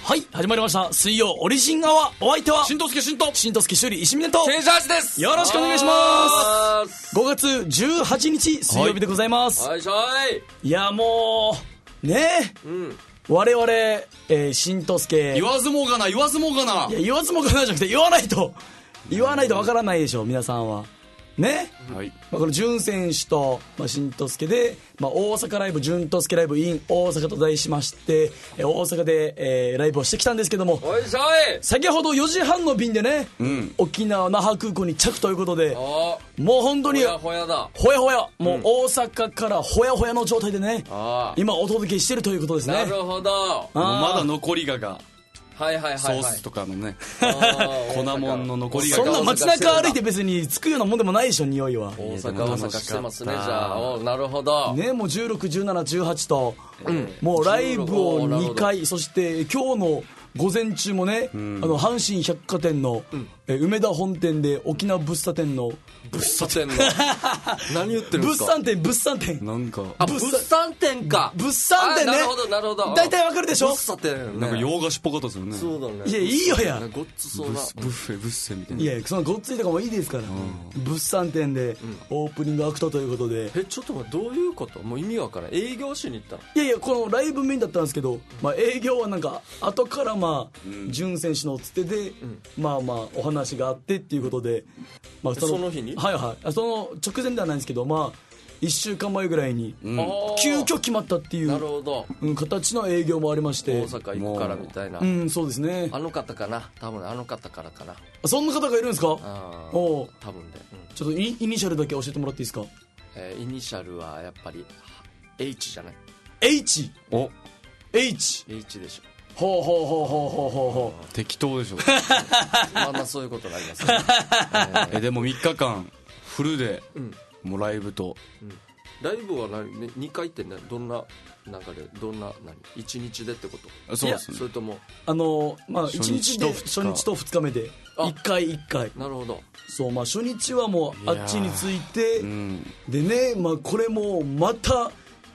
はい、始まりました。水曜オリジンアワー。お相手は、 しんとすけしんと修理石峰と、 ケンジャージです。 よろしくお願いします。5月18日水曜日でございます。 はい、 いや、もう、ねえ。我々、しんとすけ。 言わずもがな。いや、 言わずもがなじゃなくて、言わないとわからないでしょ、皆さんは。ね、 はい。 この潤選手と、しんとすけで、大阪ライブ、潤とすけライブ in 大阪と題しまして、大阪で、ライブをしてきたんですけども、先ほど4時半の便でね、沖縄那覇空港に着ということで、もう本当にほやだ。 ほやほや、もう大阪からほやほやの状態でね、今お届けしてるということですね。 なるほど。まだ残りがソースとかのね、粉もんの残りが。 そんな街中歩いて別に着くようなもんでもないでしょ、匂いは。 大阪してますね、じゃあ。なるほどね。もう16、17、18と、もうライブを2回、そして今日の午前中もね、阪神百貨店の、梅田本店で沖縄物産店の何言ってるんですか。 物産店なんか物産店か。 物産店ね。 なるほど。 大体わかるでしょ。 物産店なんか洋菓子っぽかったですよね。そうだね。 いや、いいよや。 ごっつそうなブッフェみたいな。 いや、そのごっついとかもいいですから。物産店でオープニングアクトということで。 ちょっと待って、どういうこと？もう意味わからん。営業しに行ったの？ いや、このライブメインだったんですけど、営業はなんか後から潤選手のつてで、お話があってっていうことで、 その日に？ はいはい。その直前ではないんですけど、1週間前ぐらいに急遽決まったっていう、 なるほど、 形の営業もありまして。 大阪行くからみたいな。 そうですね。 あの方かな、多分あの方からかな。 そんな方がいるんですか？ 多分で、 ちょっとイニシャルだけ教えてもらっていいですか？ イニシャルはやっぱり H じゃない？ H でしょ。 ほう適当でしょ。そういうことになりますね。でも3日間フルで、もうライブと、ライブは2回ってどんな中で1日でってこと？そうですね。それとも 1日で初日と2日目で1回。 なるほど。 そう、初日はもうあっちに着いて、でね、これもまた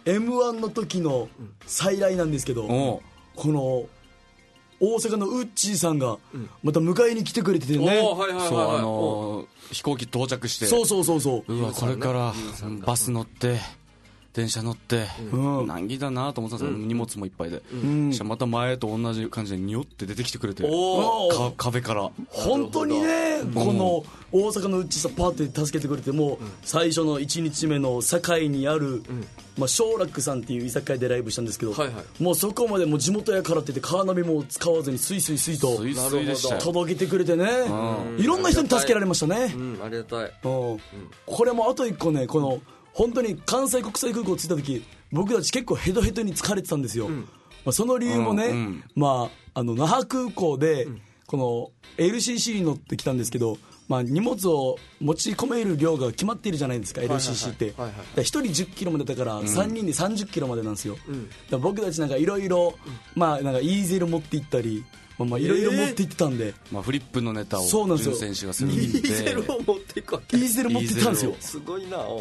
M1 の時の再来なんですけど、この大阪のウッチーさんがまた迎えに来てくれててね。飛行機到着して、うわ、これからバス乗って電車乗って難儀だなと思ってたんですよ。荷物もいっぱいで、また前と同じ感じでニョって出てきてくれて、壁から本当にね、この大阪のうちさパーって助けてくれて、もう最初の1日目の堺にある小楽さんっていう居酒屋でライブしたんですけど、もうそこまでもう地元やからって言ってカーナビも使わずにスイと届けてくれてね、いろんな人に助けられましたね。 ありがたい。 これもあと1個ね、この本当に関西国際空港着いた時、僕たち結構ヘトヘトに疲れてたんですよ。その理由もね、那覇空港でこの LCC に乗ってきたんですけど、荷物を持ち込める量が決まっているじゃないですか、 LCC って。1人10キロまでだから3人で30キロまでなんですよ。僕たちなんかいろいろイーゼル持って行ったり、いろいろ持って行ってたんで、 フリップのネタを潤選手がするんで、イーゼルを持っていくわけ。 イーゼル持って行ったんですよ。 すごいな。だから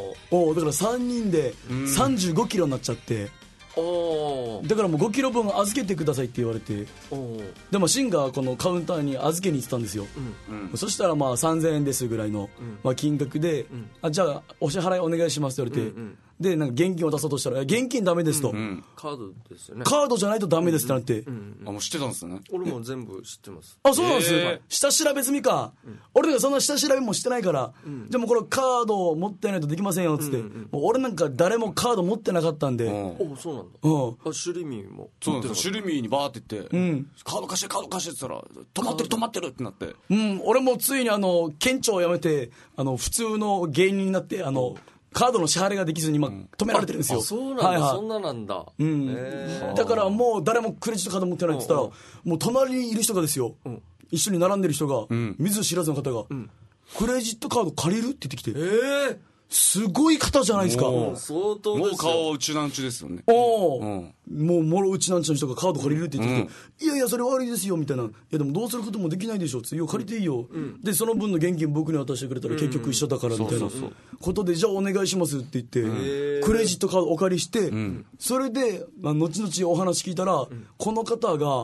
3人で35キロになっちゃって、だからもう5キロ分預けてくださいって言われて、でもシンがこのカウンターに預けに行ってたんですよ。そしたら3000円ですぐらいの金額で、じゃあお支払いお願いしますって言われて、でなんか現金を出そうとしたら現金ダメですと、 カードですよね。 カードじゃないとダメですってなって、 もう知ってたんですよね。俺も全部知ってます。 そうなんですよ。下調べ済みか。俺がそんな下調べもしてないから、じゃあもうこれカードを持ってないとできませんよっつって、もう俺なんか誰もカード持ってなかったんで。そうなんだ。シュリミーもそうなんですよ。シュリミーにバーって言って、カード貸してって言ったら止まってるってなって、俺もついに県庁を辞めて普通の芸人になって、カードの支払いができずに今止められてるんですよ。そうなんだ。そんななんだ。だからもう誰もクレジットカード持ってないって言ったら、もう隣にいる人がですよ、一緒に並んでる人が、見ず知らずの方が、クレジットカード借りるって言ってきて、すごい方じゃないですか。相当ですよ。もう顔うちなんちゅですよね。もうもろうちなんちゅの人がカード借りるって言ってきて、いやいやそれ悪いですよみたいな。いやでもどうすることもできないでしょって、いや借りていいよ、でその分の現金僕に渡してくれたら結局一緒だからみたいなことで、じゃあお願いしますって言って、クレジットカードお借りして、それで後々お話聞いたら、この方が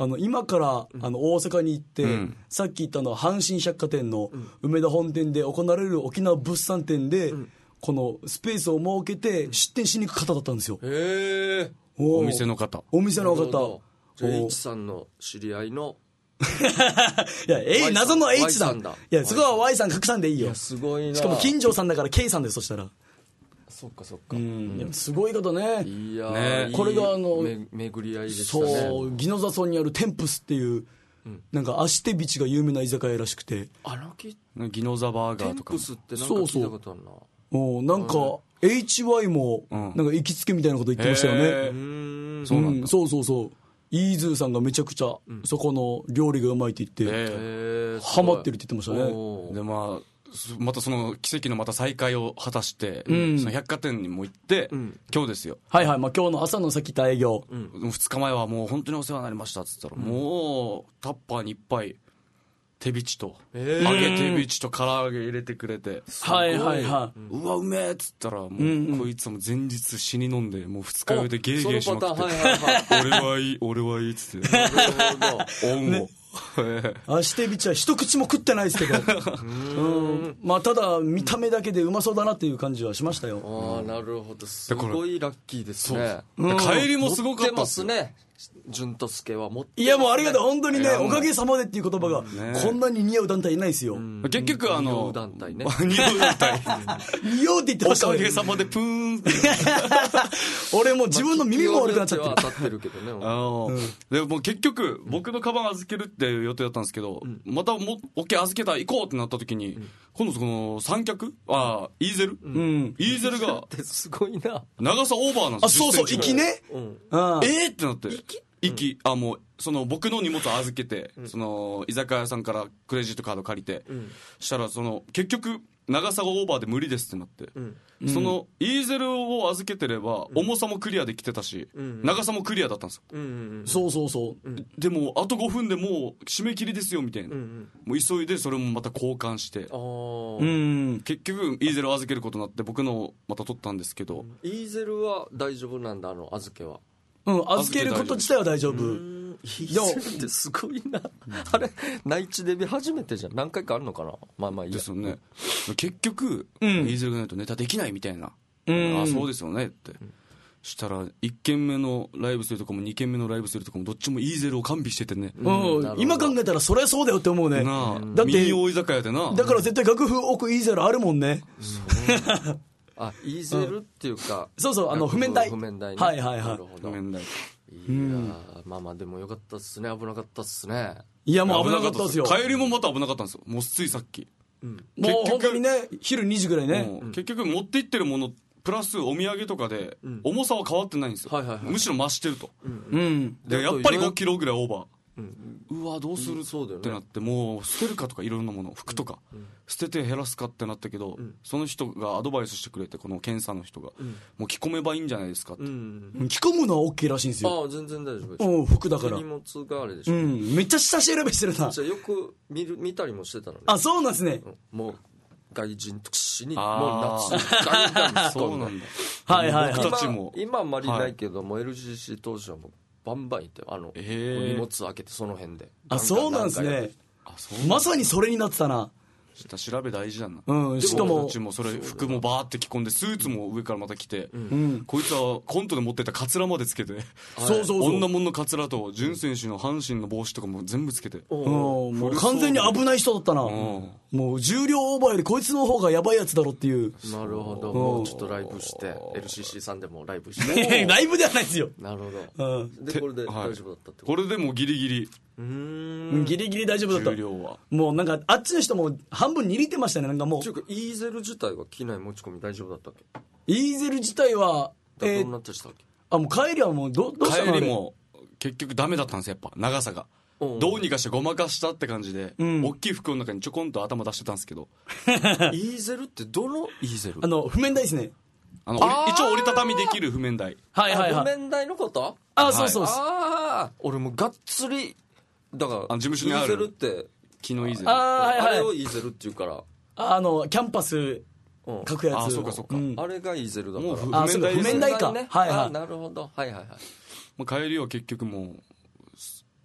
今から大阪に行って、さっき言った阪神百貨店の梅田本店で行われる沖縄物産展で、このスペースを設けて出店しに行く方だったんですよ。 へえ。お店の方。 お店の方。 じゃあ H さんの知り合いのいや、謎の H さん。いや、そこは Y さん隠さんでいいよ。 いや、すごいな。 しかも金城さんだから K さんです、そしたら。 そっかそっか。 いや、すごいことね。 いやね、これが巡り合いでしたね。 そう、宜野座村にあるテンプスっていう、なんか足手ビチが有名な居酒屋らしくて。 宜野座バーガーとか。テンプスってなんか聞いたことあるな。 なんか HY もなんか行きつけみたいなこと言ってましたよね。 そうなんだ。 そうイーズーさんがめちゃくちゃそこの料理がうまいって言ってハマってるって言ってましたね。 でまたその奇跡のまた再会を果たして、その百貨店にも行って、今日ですよ。 はいはい、まあ今日の朝のさっき言った営業。 2日前はもう本当にお世話になりましたっつったら、もうタッパーにいっぱい手びちと、揚げ手びちと唐揚げ入れてくれて、 はいはいはい、 うわうめえっつったら、もうこいつも前日死に飲んでもう二日酔いでゲーゲーしまくって、俺はいいっつって、なるほど、 足手びちは一口も食ってないですけどまあただ見た目だけでうまそうだなっていう感じはしましたよ。 ああ、なるほど、すごいラッキーですね。 帰りもすごかったですね。潤と助は持ってますね。 いやもうありがとう、本当にね、おかげさまでっていう言葉がこんなに似合う団体いないですよ。 結局似合う団体ね。似合う団体似合うって言ってましたね。 おかげさまでプーンって俺もう自分の耳も悪くなっちゃってる。 当たってるけどね。でも結局僕のカバン預けるっていう予定だったんですけど、またOK 預けた行こうってなった時に、今度その三脚イーゼル、イーゼルがすごいな、 長さオーバーなんですよ。 そう行きね。 ってなって、もうその僕の荷物を預けて、その居酒屋さんからクレジットカード借りて、したらその結局長さがオーバーで無理ですってなって、そのイーゼルを預けてれば重さもクリアできてたし、長さもクリアだったんですよ。そうでもあと5分でもう締め切りですよみたいな、もう急いでそれもまた交換して、結局イーゼルを預けることになって僕のまた取ったんですけど、イーゼルは大丈夫なんだ、預けは。 預けること自体は大丈夫。 イーゼルってすごいな。あれ内地デビュー初めてじゃん。何回かあるのかな。まあまあいいですよね。結局イーゼルがないとネタできないみたいな。そうですよねってしたら、1軒目のライブするとこも2軒目のライブするとこもどっちもイーゼルを完備しててね。 今考えたらそりゃそうだよって思うね。 だって民謡居酒屋でな。 だから絶対楽譜置くイーゼルあるもんね。 イーゼルっていうか、 そう譜面台。 譜面台ね。 はい譜面台。いやまあまあでもよかったっすね。危なかったっすね。 いやもう危なかったっすよ。 帰りもまた危なかったんですよ。もうついさっき。 もう本当にね、昼2時ぐらいね。 結局持って行ってるものプラスお土産とかで重さは変わってないんですよ。むしろ増してると。でやっぱり5キロぐらいオーバー。うわどうするってなって、もう捨てるかとかいろんなもの、服とか捨てて減らすかってなったけど、その人がアドバイスしてくれて、この検査の人がもう着込めばいいんじゃないですかって。 着込むのは OK らしいんですよ。 全然大丈夫。 服だから荷物があれでしょ。 めっちゃ下調べしてるな。 じゃよく見たりもしてたのね。 そうなんですね。 もう外人としにもう夏ガンガンそうなんだ。僕たちも今あんまりないけども、LGC 当時はもうバンバンいって、荷物開けてその辺で。 そうなんですね。まさにそれになってたな。 下調べ大事だな。 しかも僕たちもそれ服もバーって着込んで、スーツも上からまた着て、こいつはコントで持ってたカツラまでつけて、女物のカツラと潤選手の阪神の帽子とかも全部つけて、 もう完全に危ない人だったな。もう重量オーバーよりこいつの方がヤバいやつだろっていう。 なるほど。もうちょっとライブして LCC さんでもライブしてライブではないですよ。 なるほど。でこれで大丈夫だったってこと。これでもギリギリギリギリ大丈夫だった。 重量はもうなんかあっちの人も半分握ってましたね。なんかもうイーゼル自体は機内持ち込み大丈夫だったっけ。 イーゼル自体はどうなってしたっけ。 もう帰りはもうどうしたの。 帰りも結局ダメだったんですよ。やっぱ長さがどうにかしてごまかしたって感じで、大きい服の中にちょこんと頭出してたんですけどイーゼルってどのイーゼル。 譜面台ですね。 一応折りたたみできる譜面台。譜面台のこと。 そう俺もがっつりだから事務所にあるイーゼルって木のイーゼル、 あれをイーゼルっていうから、 キャンパス書くやつ。 そうかそうか、あれがイーゼルだから。 もう譜面台か。 なるほど。帰りは結局もう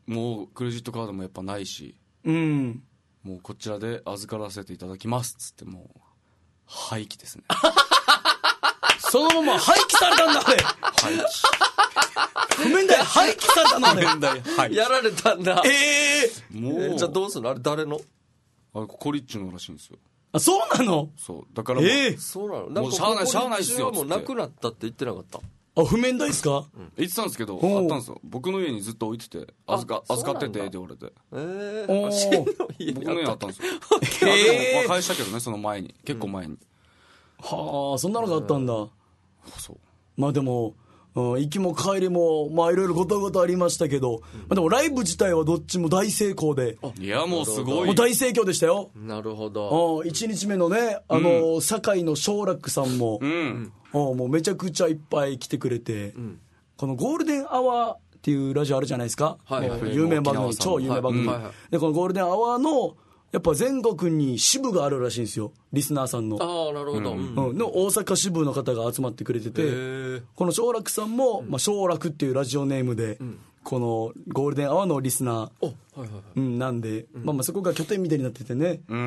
もうクレジットカードもやっぱないし、もうこちらで預からせていただきますっつってもう廃棄ですね。 そのまま廃棄されたんだあれ。 廃棄。 譜面台廃棄されたのあれ。 譜面台廃棄。 やられたんだ。 もうじゃあどうするの？あれ誰の？ あれココリッチのらしいんですよ。 あ、そうなの？ そうだからもう、 そうなの？ もうしゃあないっすよっつってもうなくなったって言ってなかった？ あ、譜面台っすか？ 言ってたんですけど、あったんですよ。僕の家にずっと置いてて預かっててって言われて、僕の家にあったんですよ。でも返したけどね、その前に結構前に。 はあ、そんなのがあったんだ。 そう。 まあでも、行きも帰りもまあいろいろごたごたありましたけど、まあ、でもライブ自体はどっちも大成功で、 いやもうすごい、 もう大盛況でしたよ。 なるほど。 1日目のね、堺の松楽さんも、もうめちゃくちゃいっぱい来てくれて、このゴールデンアワーっていうラジオあるじゃないですか、有名番組、超有名番組、でこのゴールデンアワーのやっぱ全国に支部があるらしいんですよ、リスナーさんの。 ああ、なるほど。 の大阪支部の方が集まってくれてて、この松楽さんも、松楽っていうラジオネームで、このゴールデンアワーのリスナーなんで、まあそこが拠点みたいになっててね。だから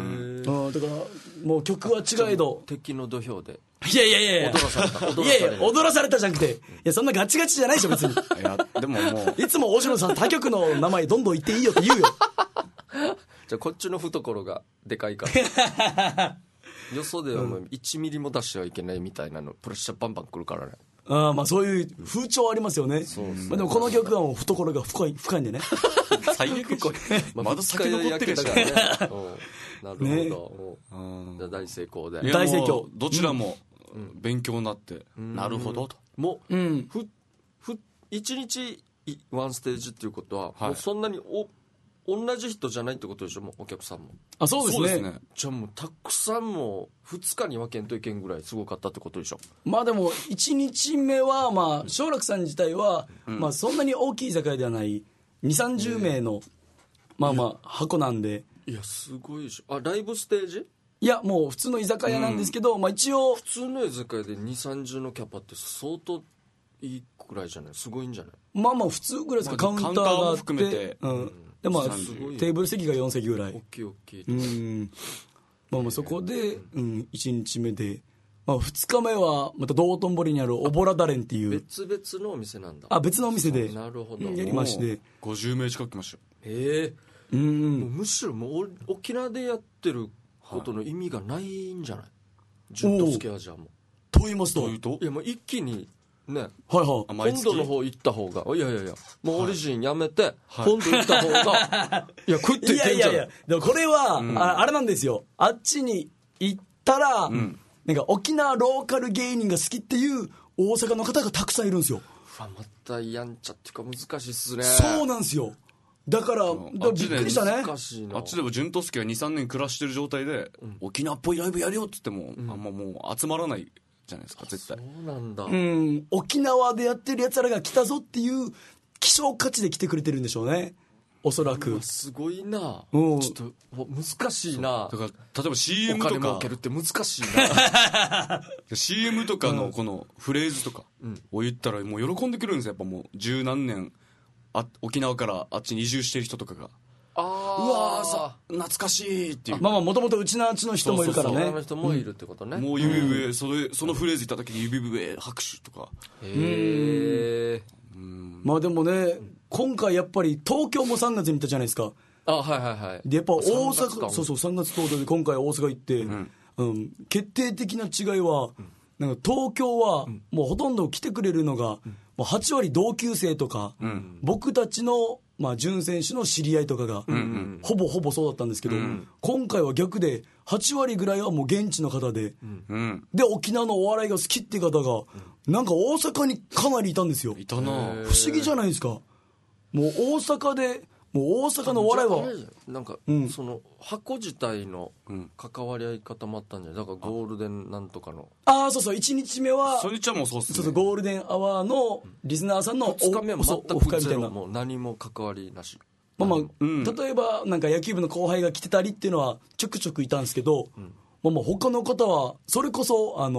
もう曲は違えど敵の土俵でいや踊らされた。 踊らされたじゃなくて、いやそんなガチガチじゃないでしょ別に。 いやでももういつも大城さん他局の名前どんどん言っていいよって言うよ。 じゃあこっちの懐がでかいからよそではもう1ミリも出してはいけないみたいなのプレッシャーバンバンくるからね。 まあそういう風潮ありますよね。まあ、でもこの曲はもう懐が深いんでね。 最悪これまだ酒残ってるし、 なるほど、じゃあ大成功で。 大盛況。 どちらも勉強になって、なるほどと。 もう1日1ステージっていうことは、もうそんなに同じ人じゃないってことでしょ、もうお客さんも。 あ、そうですね。 じゃあもうたくさんも2日に分けんといけんぐらいすごかったってことでしょ。 まあでも1日目はまあ松楽さん自体は、まあそんなに大きい居酒屋ではない2、30名のまあ箱なんで。 いやすごいでしょ。ライブステージ？ いやもう普通の居酒屋なんですけど、まあ一応普通の居酒屋で2、30のキャパって相当いいくらいじゃない？すごいんじゃない？ まあ普通ぐらいですか。カウンターがあって、 含めて、 でまあテーブル席が4席ぐらい。 大きい。 まあそこで、1日目で、まあ、2日目はまた道頓堀にあるおぼらだれんっていう、 別々のお店なんだ。 別のお店でなるほど、 やりまして、 50名近く来ました。 もうむしろもう沖縄でやってることの意味がないんじゃない？ジュントスケアジャーも。 と言いますと？ いやもう一気にね、 はいはい、 本土の方行った方が、いやもうオリジンやめて、本土行った方が、いや食っていけんじゃん。 いやでもこれは、あれなんですよ。あっちに行ったら、なんか沖縄ローカル芸人が好きっていう大阪の方がたくさんいるんですよ。 またやんちゃっていうか難しいっすね。 そうなんですよ。だからびっくりしたね。 難しいな。 あっちでも潤之介が 2,3 年暮らしてる状態で、沖縄っぽいライブやるよって言っても、あんまもう集まらないじゃないですか絶対。 そうなんだ。 沖縄でやってるやつらが来たぞっていう希少価値で来てくれてるんでしょうね、おそらく。 すごいな。ちょっと難しいな。 だから例えば CM とかお金儲けるって難しいな。 CM とかのこのフレーズとかを言ったらもう喜んでくるんですよ。やっぱもう十何年沖縄からあっちに移住してる人とかが、うわー懐かしいっていう。 まあもともとうちの人もいるからね。 の人もいるってことね。 もう指笛、そのフレーズ言った時に指笛拍手とか。 まあでもね、今回やっぱり東京も3月に行ったじゃないですか。でやっぱ大阪、そう3月10日で今回大阪行って、決定的な違いは、なんか東京はもうほとんど来てくれるのが、もう8割同級生とか、僕たちの準選手の知り合いとかが、ほぼそうだったんですけど、今回は逆で8割ぐらいはもう現地の方で、で沖縄のお笑いが好きっていう方が、なんか大阪にかなりいたんですよ。 いたな。不思議じゃないですか。もう大阪で、もう大阪のお笑いはなんか、その箱自体の関わり合い方もあったんじゃない。だからゴールデンなんとかのそう1日目はそれちゃもうそうっすね。 ゴールデンアワーのリスナーさんの 2日目は全オフ会みたいな。 もう何も関わりなし。 例えばなんか野球部の後輩が来てたりっていうのはちょくちょくいたんですけど、他の方はそれこそ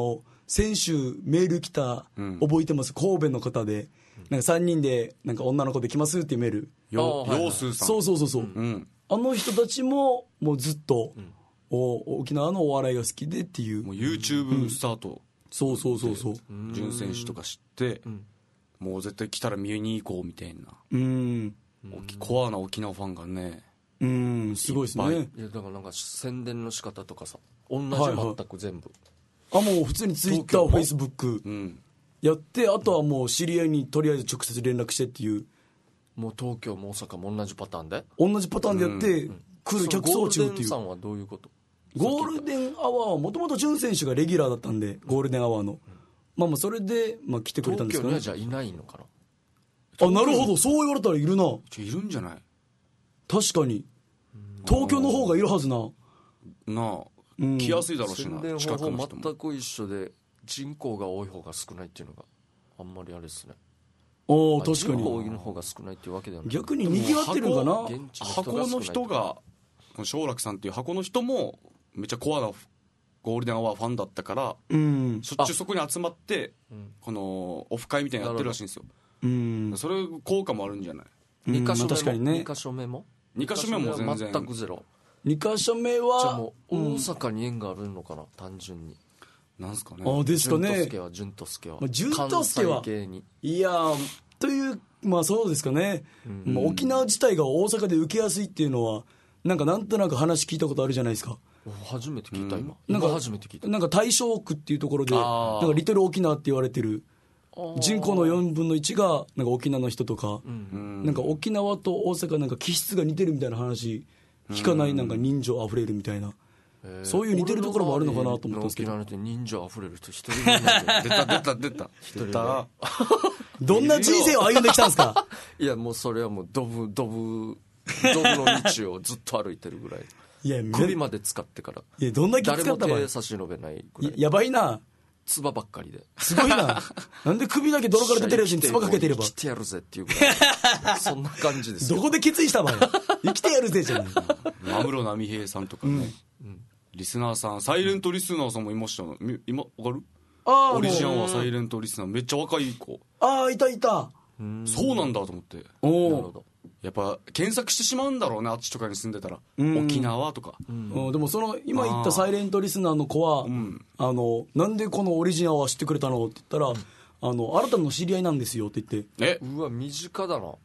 先週メール来た、覚えてます、神戸の方で、なんか3人でなんか女の子で来ますっていうメール、 陽数さん、 そう、あの人たちももうずっと、沖縄のお笑いが好きでっていう、 もう YouTube スタート、 そう、 潤選手とか知って、もう絶対来たら見に行こうみたいな、コアな沖縄ファンがね、 すごいですね。 いやだからなんか宣伝の仕方とかさ、同じ全く全部、 もう普通に Twitter、Facebook やって、あとはもう知り合いにとりあえず直接連絡してっていう、 もう東京も大阪も同じパターンでやって、来る客層中っていう。ゴールデンさんはどういうこと？ ゴールデンアワーはもともと潤選手がレギュラーだったんで、ゴールデンアワーの、まあそれで、来てくれたんですかね。 東京にはじゃあいないのかな。 なるほど、そう言われたらいるな。 いるんじゃない？ 確かに東京の方がいるはずな。 来やすいだろうしな。 宣伝方法全く一緒で、人口が多い方が少ないっていうのがあんまりあれですね。 確かに人口多いの方が少ないっていうわけではない。 逆に賑わってるかな。 箱の人が、正楽さんっていう箱の人もめっちゃコアなゴールデンアワーファンだったから、しょっちゅうそこに集まって、このオフ会みたいなのやってるらしいんですよ。それ効果もあるんじゃない？2 箇所目も、 確かにね、 2箇所目も 2箇所目も全然全くゼロ。 2箇所目はじゃあもう大阪に縁があるのかな、単純に。 なんすかね。 ですかね。 潤と助は関西系に、いやという、そうですかね。沖縄自体が大阪で受けやすいっていうのはなんとなく話聞いたことあるじゃないですか。 初めて聞いた。初めて聞いた。 なんか大正区っていうところで、なんかリトル沖縄って言われてる、人口の4分の1がなんか沖縄の人とか、なんか沖縄と大阪なんか気質が似てるみたいな話聞かない。なんか人情あふれるみたいな、そういう似てるところもあるのかなと思ったんですけど。 沖縄って人情あふれる人一人もいない。 出たどんな人生を歩んできたんですか？ いやもうそれはもうドブの道をずっと歩いてるぐらい。 いや首まで使ってから、 いやどんだけ使った誰も手差し伸べないぐらい。 やばいな。 唾ばっかりで。 すごいな。なんで首だけ泥から出てるやつに唾かけてれば。 生きてやるぜっていうぐらい。そんな感じですよ。 どこで決意した場合生きてやるぜじゃない。 安室奈美平さんとかね、リスナーさん、サイレントリスナーさんもいましたの。今わかる？オリジナルはサイレントリスナー、めっちゃ若い子。 いた。 そうなんだと思って。なるほど。やっぱ検索してしまうんだろうね、あっちとかに住んでたら。沖縄とか。でもその今言ったサイレントリスナーの子は、 なんでこのオリジナルは知ってくれたのって言ったら、新たな知り合いなんですよって言って。 うわ身近だな。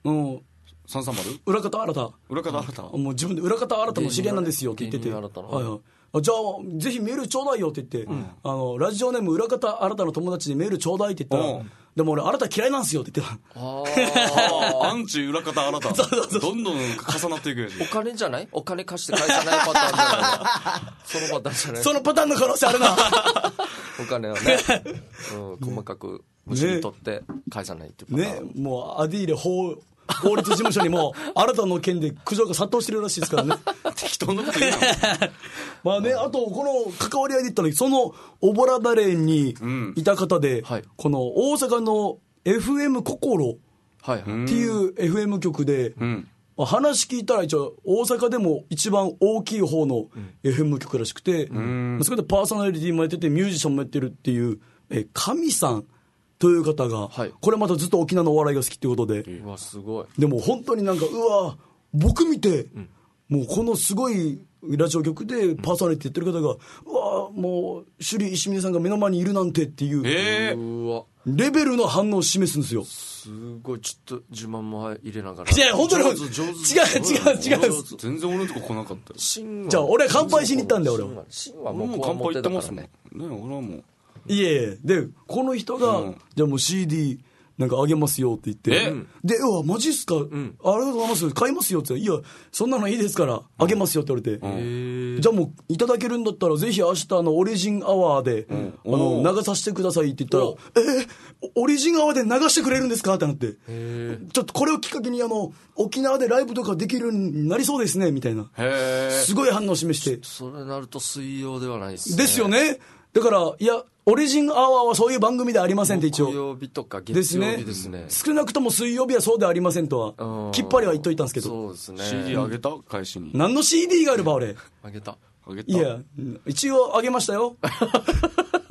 330？ 裏方新た。もう自分で裏方新たの知り合いなんですよって言ってて。じゃあぜひメールちょうだいよって言って、ラジオネーム裏方新たの友達にメールちょうだいって言ったら、でも俺新た嫌いなんすよって言ってた。アンチ裏方新たどんどん重なっていくやつ。 お金じゃない？お金貸して返さないパターンじゃないそのパターンじゃない？ そのパターンの可能性あるな。 お金をね、細かくむしり取って返さないっていうパターンね。もうアディーレ法律事務所にも新たな件で苦情が殺到してるらしいですからね。 適当なこと言うな。あとこの関わり合いで言ったら、そのオボラダレンにいた方で、この大阪の FM 心っていう FM 局で、話聞いたら一応大阪でも一番大きい方の FM 局らしくて、そこでパーソナリティもやっててミュージシャンもやってるっていう神さんという方が、これまたずっと沖縄のお笑いが好きっていうことで、 うわすごい。 でも本当に僕見て、もうこのすごいラジオ局でパーソナリティやってる方が、もう首里石峰さんが目の前にいるなんてっていう、レベルの反応を示すんですよ。 すごい。ちょっと自慢も入れながら。 いや本当に違う全然俺のとこ来なかった。 じゃあ俺は乾杯しに行ったんだよ。俺はもう乾杯行ってますもんね。 俺はもうでこの人が、じゃあもう CD なんかあげますよって言って、でマジっすか、ありがとうございます買いますよって言ったら、いやそんなのいいですからあげますよって言われて、じゃあもういただけるんだったらぜひ明日オリジンアワーで、流させてくださいって言ったら、オリジンアワーで流してくれるんですかってなって、ちょっとこれをきっかけに沖縄でライブとかできるようになりそうですねみたいな、すごい反応を示して。 それなると水曜ではないですね。 ですよね。だからいやオリジンアワーはそういう番組ではありませんって一応。 木曜日とか月曜日ですね。 少なくとも水曜日はそうではありませんとはきっぱりは言っといたんですけど。 そうですね。 CD あげた返しに。 何の CD があれば俺。 あげた。 いや一応あげましたよ。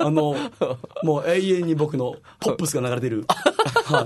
もう永遠に僕のポップスが流れてる、はい、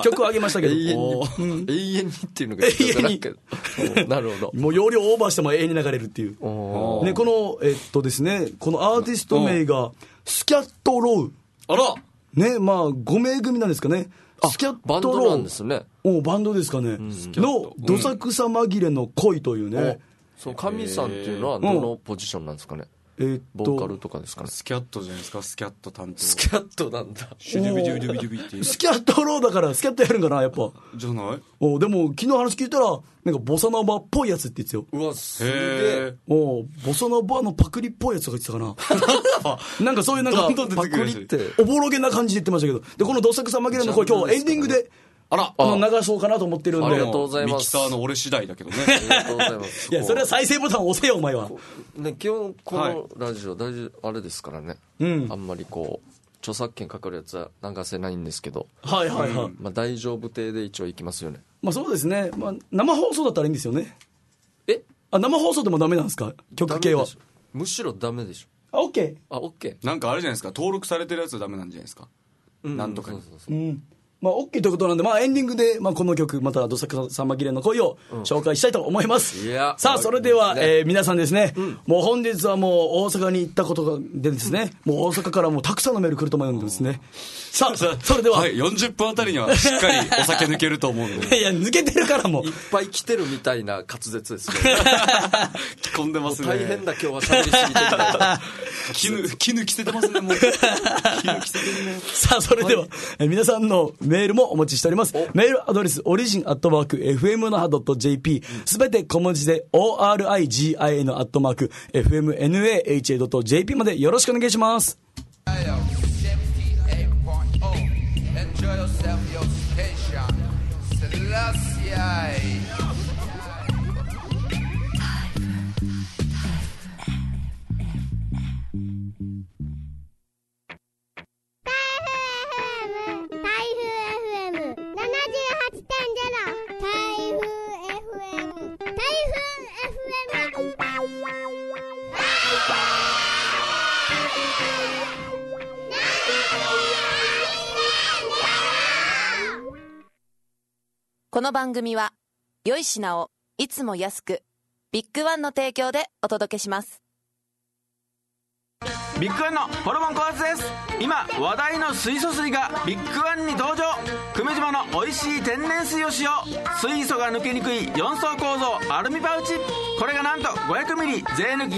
曲をあげましたけど、 永遠にっていうのが永遠になるほど。 もう容量オーバーしても永遠に流れるっていう、ね、このですね、このアーティスト名がスキャットロウ、 あらね、まあ5名組なんですかね。スキャットロウ、 バンドなんですね。 バンドですかね、のどさくさ紛れの恋というね、 その神さんっていうのはどのポジションなんですかね。ボーカルとかですかね。 スキャットじゃないですか。スキャット担当。 スキャットなんだ。 シュデュビデュビデュビデュビっていう。 スキャットローだからスキャットやるんかな、やっぱ。 じゃない。 でも昨日話聞いたらなんかボサノバっぽいやつって言ってたよ。 うわ、すげえ。 ボサノバのパクリっぽいやつとか言ってたかな。なんかそういうなんかパクリっておぼろげな感じで言ってましたけど、でこのどさくさ紛れの声、今日エンディングで流そうかなと思ってるんで。 ありがとうございます。 ミキサーの俺次第だけどね。 ありがとうございます。 いや、それは再生ボタン押せよお前は。 ね、基本このラジオ大事あれですからね。あんまりこう著作権かかるやつは流せないんですけど。 はいはいはい。 まあ大丈夫程で一応行きますよね。 まあそうですね。まあ生放送だったらいいんですよね。生放送でもダメなんですか、曲系は。 むしろダメでしょ。オッケー。 オッケー。なんかあれじゃないですか、登録されてるやつはダメなんじゃないですか。なんとかに。 まあ、OK ということなんで、まあ、エンディングで、まあ、この曲、また、どさくさ紛れの恋を紹介したいと思います。さあ、それでは、皆さんですね、もう本日はもう大阪に行ったことでですね、もう大阪からもうたくさんのメール来ると思うんですね。さあ、それでは。 はい、40分あたりにはしっかりお酒抜けると思うんで。 いや、抜けてるからもう。 いっぱい来てるみたいな滑舌ですね。 着込んでますね。 大変だ、今日は喋りすぎてる。 絹着せてますね、もう。絹着せてるね。 さあ、それでは、皆さんのメールもお待ちしております。メールアドレス、origin@fmnaha.jp、すべて小文字で、origin@fmnaha.jp までよろしくお願いします。 この番組は良い品をいつも安くビッグワンの提供でお届けします。 ビッグワンのホルモン高圧です。今話題の水素水がビッグワンに登場。久米島の美味しい天然水を使用。水素が抜けにくい4層構造アルミパウチ。これがなんと500ミリ税抜き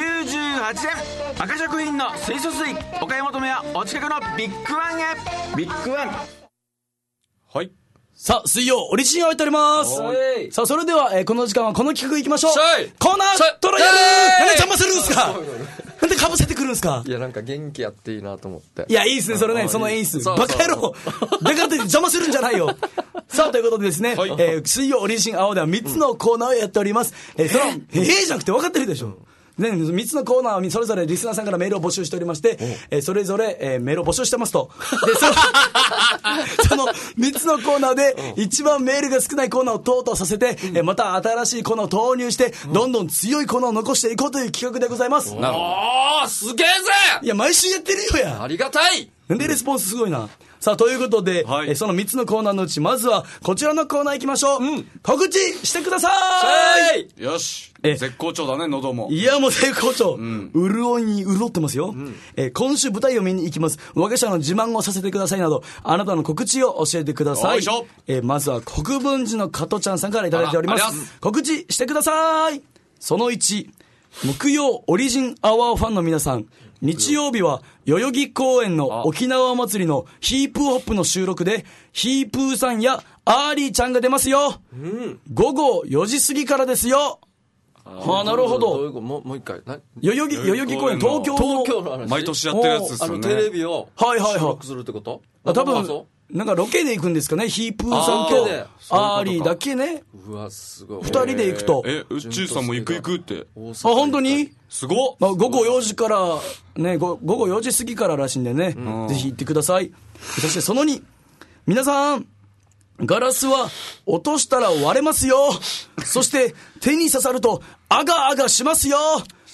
198円。赤食品の水素水、お買い求めはお近くのビッグワンへ。ビッグワン。 はい。 さあ、水曜、オリジンをやっております。さあ、それでは、この時間はこの企画行きましょう。コーナートライアル。なんで邪魔するんすか。なんで被せてくるんすか。 いや、なんか元気やっていいなと思って。 いや、いいですね、それね、その演出。バカ野郎。だからって邪魔するんじゃないよ。さあ、ということでですね、水曜オリジン青では3つのコーナーをやっております。その、じゃなくて分かってるでしょ。ね、3つのコーナーをそれぞれリスナーさんからメールを募集しておりまして、それぞれ、メールを募集してますと。で、その3つのコーナーで一番メールが少ないコーナーを淘汰させて、また新しいコーナーを投入して、どんどん強いコーナーを残していこうという企画でございます。 おー、すげえぜ。 いや、毎週やってるよや。 ありがたい。 なんでレスポンスすごいな。さあ、ということで、その3つのコーナーのうち、まずはこちらのコーナー行きましょう。告知してください。 よし。絶好調だね、喉も。 いや、もう絶好調。潤いに潤ってますよ。今週舞台を見に行きます。我が社の自慢をさせてくださいなど、あなたの告知を教えてください。まずは国分寺の加トちゃんさんからいただいております。告知してください。その1、木曜オリジンアワーファンの皆さん、日曜日は代々木公園の沖縄祭りのヒープホップの収録でヒープーさんやアーリーちゃんが出ますよ。午後4時過ぎからですよ。はあ、なるほど。 もう一回。代 々木公園、東京の話。 毎年やってるやつですよね。 テレビを収録するってこと？ 多分なんかロケで行くんですかね。ヒープーさんとアーリーだけね。 うわ、すごい。 2人で行くと。 ウッチーさんも行くって。 あ、本当に？ すごっ。 午後4時からね、午後4時過ぎかららしいんでね、ぜひ行ってください。そしてその2、皆さん、ガラスは落としたら割れますよ。そして手に刺さるとアガアガしますよ。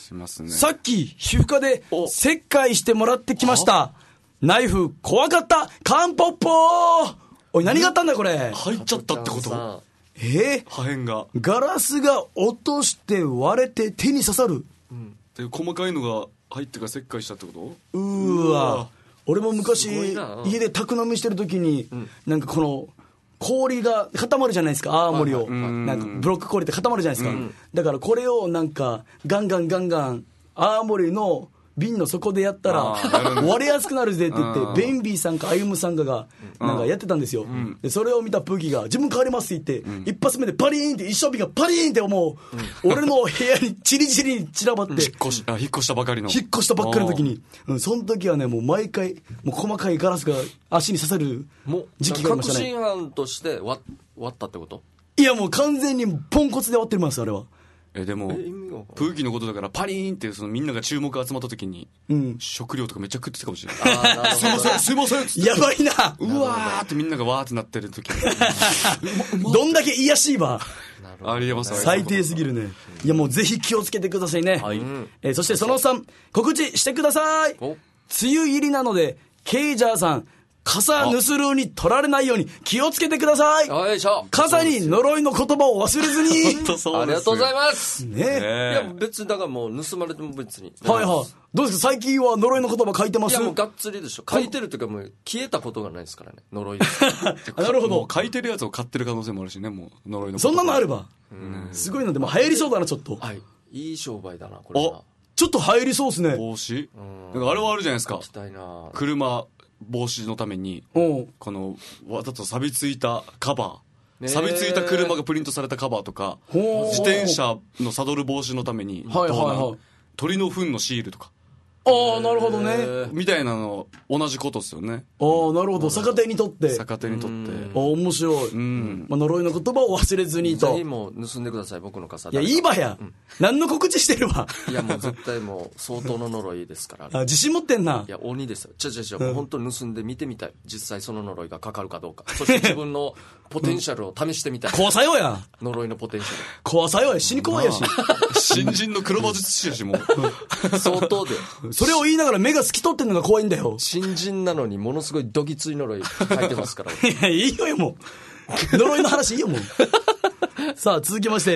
しますね。 さっき皮膚科で切開してもらってきました。ナイフ怖かったカンポッポー。おい何があったんだこれ。 入っちゃったってこと？破片がガラスが落として割れて手に刺さる、 で細かいのが入ってから切開したってこと？ うわ俺も昔家で宅飲みしてる時に、なんかこの氷が固まるじゃないですか、青森を、なんかブロック氷って固まるじゃないですか、だからこれをなんかガンガン青森の瓶の底でやったら割れやすくなるぜって言ってベンビーさんか歩夢さんかがなんかやってたんですよ、でそれを見たプーキーが自分変わりますって言って、一発目でパリーンって一升瓶がパリーンってもう俺の部屋にチリチリに散らばって引っ越したばかりの時に、その時はねもう毎回もう細かいガラスが足に刺さる時期がありましたね。 確信犯として割ったってこと？ いやもう完全にポンコツで割ってますあれは。 でもプーキーのことだからパリーンってそのみんなが注目集まった時に、食料とかめっちゃ食ってたかもしれない。すいませんやばいな。 うわーってみんながわーってなってる時にどんだけ癒やしいわ。 ありえます。 最低すぎるね。いやもうぜひ気をつけてくださいね、そしてその3告知してください。梅雨入りなのでケイジャーさん傘ヌスルーに取られないように気をつけてください。傘に呪いの言葉を忘れずにありがとうございますね。 いや別にだからもう盗まれても別にどうですか最近は呪いの言葉書いてます？ いやもうがっつりでしょ。書いてるというかもう消えたことがないですからね呪いなるほど。 書いてるやつを買ってる可能性もあるしね。もう呪いのそんなのあればすごいのでも流行りそうだな。ちょっといい商売だなこれは。 ちょっと流行りそうですね。 帽子なんかあれはあるじゃないですか。車防止のためにこのわざと錆びついたカバー、錆びついた車がプリントされたカバーとか、自転車のサドル防止のために鳥の糞のシールとか、 なるほどね。 みたいなの同じことですよね。なるほど。逆手にとって面白い。呪いの言葉を忘れずにと。 ぜひもう盗んでください僕の傘。 いやいいばや、何の告知してるわ。 いやもう絶対もう相当の呪いですから自信持ってんな。 いや鬼ですよ。もう本当盗んで見てみたい。実際その呪いがかかるかどうか、そして自分のポテンシャルを試してみたい。 怖さよや。 呪いのポテンシャル怖さよや。死に怖いやし新人の黒魔術師やしもう相当でそれを言いながら目が透き通ってんのが怖いんだよ。 新人なのにものすごいどぎつい呪い書いてますからいやいいよもう呪いの話いいよもうさあ続きまして、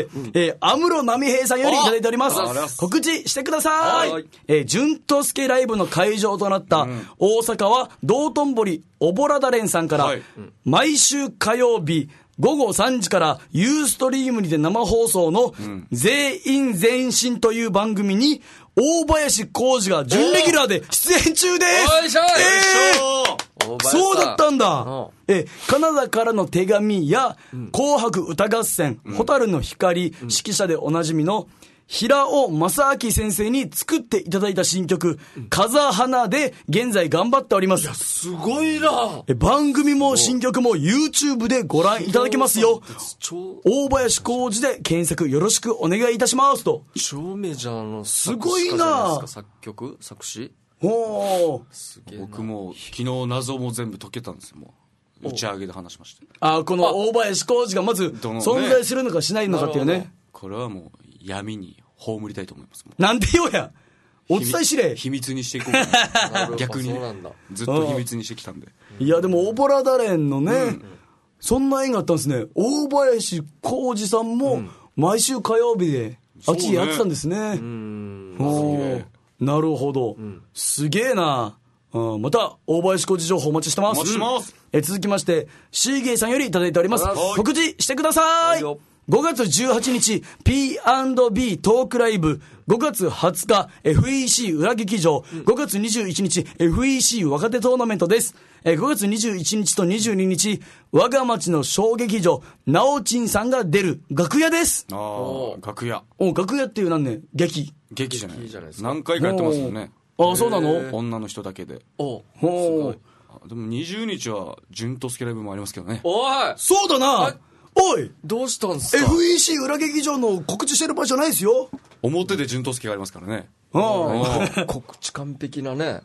安室奈美平さんよりいただいております。告知してください。潤とすけライブの会場となった大阪は道頓堀おぼらだれんさんから、毎週火曜日午後3時からユーストリームにて生放送の全員全身という番組に大林浩二が準レギュラーで出演中です。そうだったんだ。カナダからの手紙や紅白歌合戦、蛍の光指揮者でおなじみの平尾正明先生に作っていただいた新曲風花で現在頑張っております。いやすごいな。 番組も新曲も YouTube でご覧いただけますよ。大林浩二で検索よろしくお願いいたしますと。 超メジャーのすごいな。 作曲作詞すげえな。僕も昨日謎も全部解けたんですよ。もう打ち上げで話しました。 この大林浩二がまず存在するのかしないのかっていうね。 これはもう闇に葬りたいと思います。 なんでよや。お伝えしれ。 秘密にしていこうかな。逆にずっと秘密にしてきたんで。 いやでもオボラダレンのね、そんな縁があったんですね。大林浩二さんも毎週火曜日であっちやってたんですね。なるほど、すげえな。また大林浩二情報お待ちしてます。続きましてシーゲイさんよりいただいております。告知してください。5月18日 P&B トークライブ、5月20日 FEC 裏劇場、5月21日 FEC 若手トーナメントです。5月21日と22日我が町の小劇場なおちんさんが出る楽屋です。 楽屋っていうなんね劇じゃない何回かやってますよね。 そうなの。 女の人だけで。でも20日は潤とすけライブもありますけどね。 そうだな。おいどうしたんすか。 FEC 裏劇場の告知してる場合じゃないですよ。 表で潤とすけがありますからね。 告知完璧なね。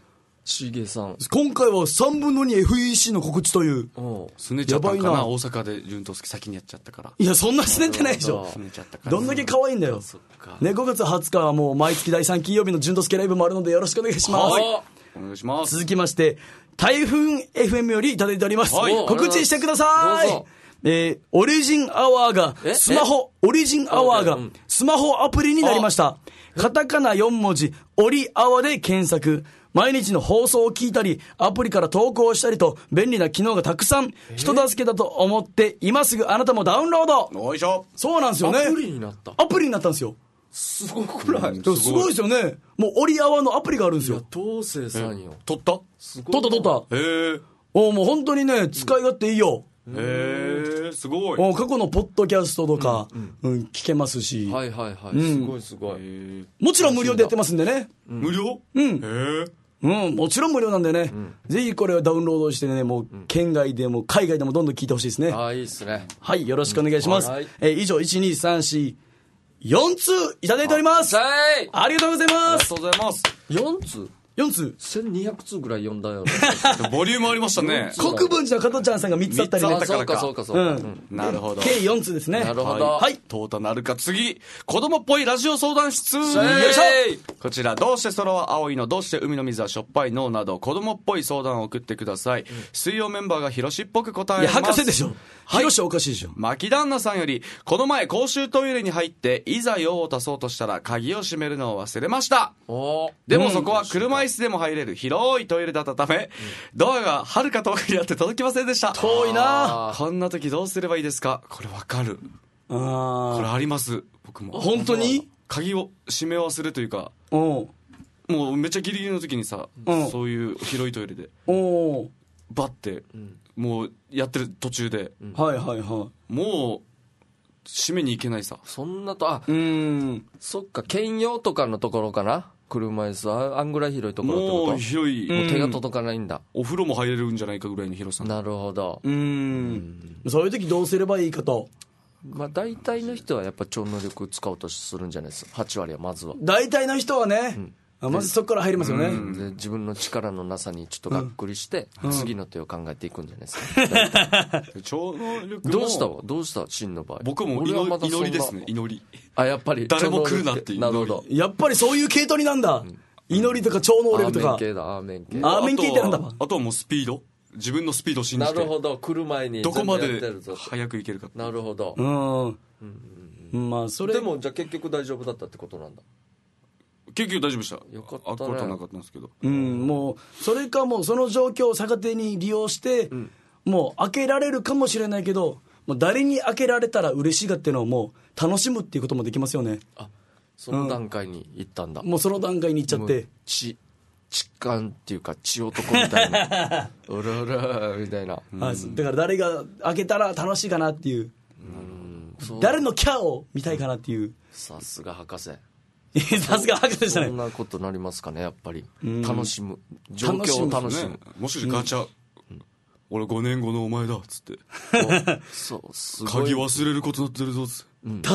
しげさん。 今回は3分の 2FEC の告知という。 すねちゃったんかやばいな大阪で潤之介先にやっちゃったから。 いや、そんなすねてないでしょ。 すねちゃったからどんだけ可愛いんだよ。ね、5月20日はもう毎月第3金曜日の潤之介ライブもあるのでよろしくお願いします。 お願いします。 続きまして、台風 FM よりいただいております。告知してください。オリジンアワーがスマホ、オリジンアワーがスマホアプリになりました。カタカナ4文字、オリアワで検索。毎日の放送を聞いたり、アプリから投稿したりと、便利な機能がたくさん、人助けだと思って、今すぐあなたもダウンロード。 よいしょ。 そうなんですよね。 アプリになった。 アプリになったんですよ。 すごくない？ すごいですよね。もうオリアワのアプリがあるんですよ。 東勢さんよ。 撮った？ 撮った。 へえ。 もう本当にね、使い勝手いいよ。 へえ、すごい。 過去のポッドキャストとか、聞けますし。 はいはいはい。すごいすごい。 もちろん無料でやってますんでね。 無料？ へえ。もちろん無料なんでね。ぜひこれをダウンロードしてね、もう県外でも海外でもどんどん聞いてほしいですね。 いいですね。 はい、よろしくお願いします。以上、1、2、3、4、4通いただいております。ありがとうございます。 ありがとうございます。 4通 4通 1200通ぐらい読んだよね。 ボリュームありましたね。 国分寺の加トちゃんさんが3つあったりね。 そうか。 なるほど。 計4通ですね。 なるほど。 はい。トータなるか。次、子供っぽいラジオ相談室。よいしょ。こちら、どうして空は青いの、どうして海の水はしょっぱいのなど、子供っぽい相談を送ってください。水曜メンバーがヒロシっぽく答えます。 いや、博士でしょ。ヒロシおかしいでしょ。 牧旦那さんより、この前公衆トイレに入って、いざ用を足そうとしたら鍵を閉めるのを忘れました。でもそこは車椅子でも入れる広いトイレだったため、ドアがはるか遠くにあって届きませんでした。 遠いな。 こんな時どうすればいいですか？これわかる。これあります。僕も。 本当に？ 鍵を閉め忘れというか、もうめっちゃギリギリの時にさ、そういう広いトイレでバッて、もうやってる途中で、もう閉めに行けないさ。 そんなと、そっか、兼用とかのところかな。車椅子あんぐらい広いところってこと？ もう広い。 もう手が届かないんだ。 お風呂も入れるんじゃないかぐらいの広さ。 なるほど。 そういう時どうすればいいかと。 まあ大体の人はやっぱ超能力使おうとするんじゃないですか。8割はまずは。 大体の人はね、まずそこから入りますよね。 で自分の力のなさにちょっとがっくりして、次の手を考えていくんじゃないですか。 超能力もどうした真の場合。 僕も祈りですね。祈り。 やっぱり誰も来るなっていう。 なるほど。 やっぱりそういう系統になんだ。祈りとか超能力とか。 アーメン系アーメン系ってなんだわ。 あとはもうスピード。自分のスピードを信じて。 なるほど。来る前にどこまで早く行けるか。 なるほど。 まあそれでもじゃあ結局大丈夫だったってことなんだ。 結局大丈夫でした。 よかったね。 開くことはなかったんですけど。 もうそれかもうその状況を逆手に利用して、もう開けられるかもしれないけど、もう誰に開けられたら嬉しいかっていうのをもう楽しむっていうこともできますよね。 その段階に行ったんだ。 もうその段階に行っちゃって。 痴漢っていうか血男みたいな。おらおらみたいな。 だから誰が開けたら楽しいかなっていう。誰のキャーを見たいかなっていう。 さすが博士。 さすが博士でしたね。 そんなことなりますかね、やっぱり。楽しむ。状況を楽しむ。 もしかしてガチャ、俺5年後のお前だっつって。 すごい。 鍵忘れることになってるぞっつって。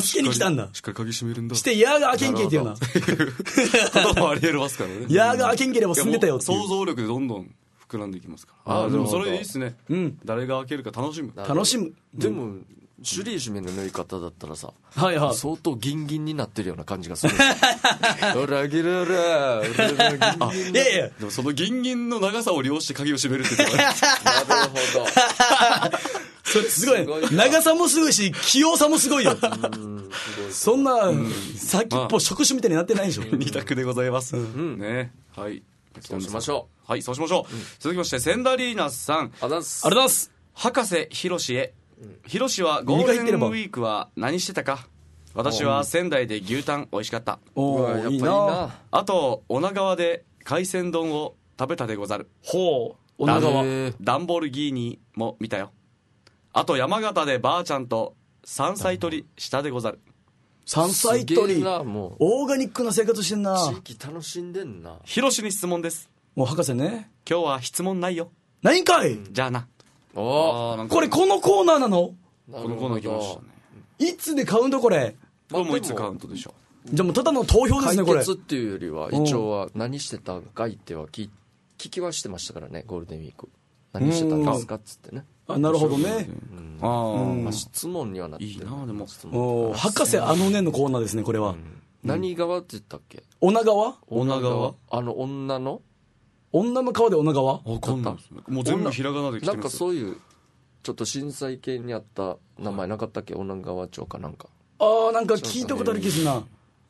助けに来たんだ。 しっかり鍵閉めるんだ。 してヤーが開けんけっていうな。 こともありえますからね。 ヤーが開けんければ住んでたよっていう。 想像力でどんどん膨らんでいきますから。でもそれいいっすね。誰が開けるか楽しむ。 楽しむ。 でも、シュリー姫の縫い方だったらさ、相当ギンギンになってるような感じがする。ほら、ギルラいやいや。 でもそのギンギンの長さを利用して鍵を閉めるってとこなるほど。 それすごい。長さもすごいし、器用さもすごいよ。そんな、先っぽ触手みたいになってないでしょ。 二択でございます。ね。はい。 そうしましょう。はい、そうしましょう。続きまして、センダリーナさん。 ありがとうございます。 ありがとうございます。 博士ひろしへ。ひろしはゴールデンウィークは何してたか？私は仙台で牛タン美味しかった。 やっぱいいな。 あと女川で海鮮丼を食べたでござる。 女川ダンボルギーニも見たよ。あと山形でばあちゃんと山菜採りしたでござる。 山菜採り、オーガニックな生活してんな。 地域楽しんでんな。 ひろしに質問です。 もう博士ね。 今日は質問ないよ。 ないんかい。 じゃあな。 これこのコーナーなの？ このコーナー来ましたね。 いつでカウントこれ？ これもいつカウントでしょ。 じゃあもうただの投票ですねこれ。 解決っていうよりは一応は何してたんかいっては聞聞きはしてましたからね、ゴールデンウィーク何してたんですかっつってね。 あ、なるほどね。 まあ、質問にはなってる。 いいなでも。 博士あのねのコーナーですね、これは。 何川って言ったっけ？ 女川？ 女川？ 女の川で女川？ わかんないですね。もう全部ひらがなで来てなんます。 かそういうちょっと震災系にあった名前なかったっけ？女川町かなんか。 なんか聞いたことある気すな。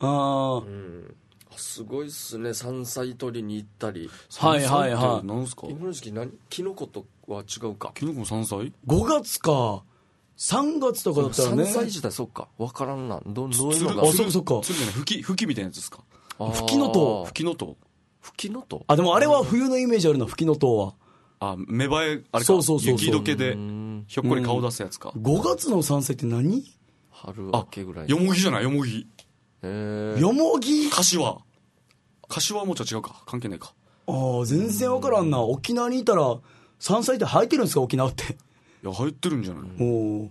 すごいっすね。山菜採りに行ったり。 はいはいはい。 何すか？ 今の時期キノコとは違うか。 キノコ山菜 ？5月か。3月とかだったらね。 山菜自体そっか。わからんな。どういうのが。 そっか。 つるじゃない、吹きみたいなやつですか？ 吹きの塔。 吹きの塔。 吹きの塔？ でもあれは冬のイメージあるな、吹きの塔は。 芽生え、あれか。 そう雪解けで、ひょっこり顔出すやつか。 5月の山菜って何？ 春明けぐらい。 よもぎじゃない、よもぎ。 よもぎ？ 柏はもうちょっと違うか。関係ないか。 全然わからんな。沖縄にいたら山菜って生えてるんですか、沖縄って。 いや、生えてるんじゃない？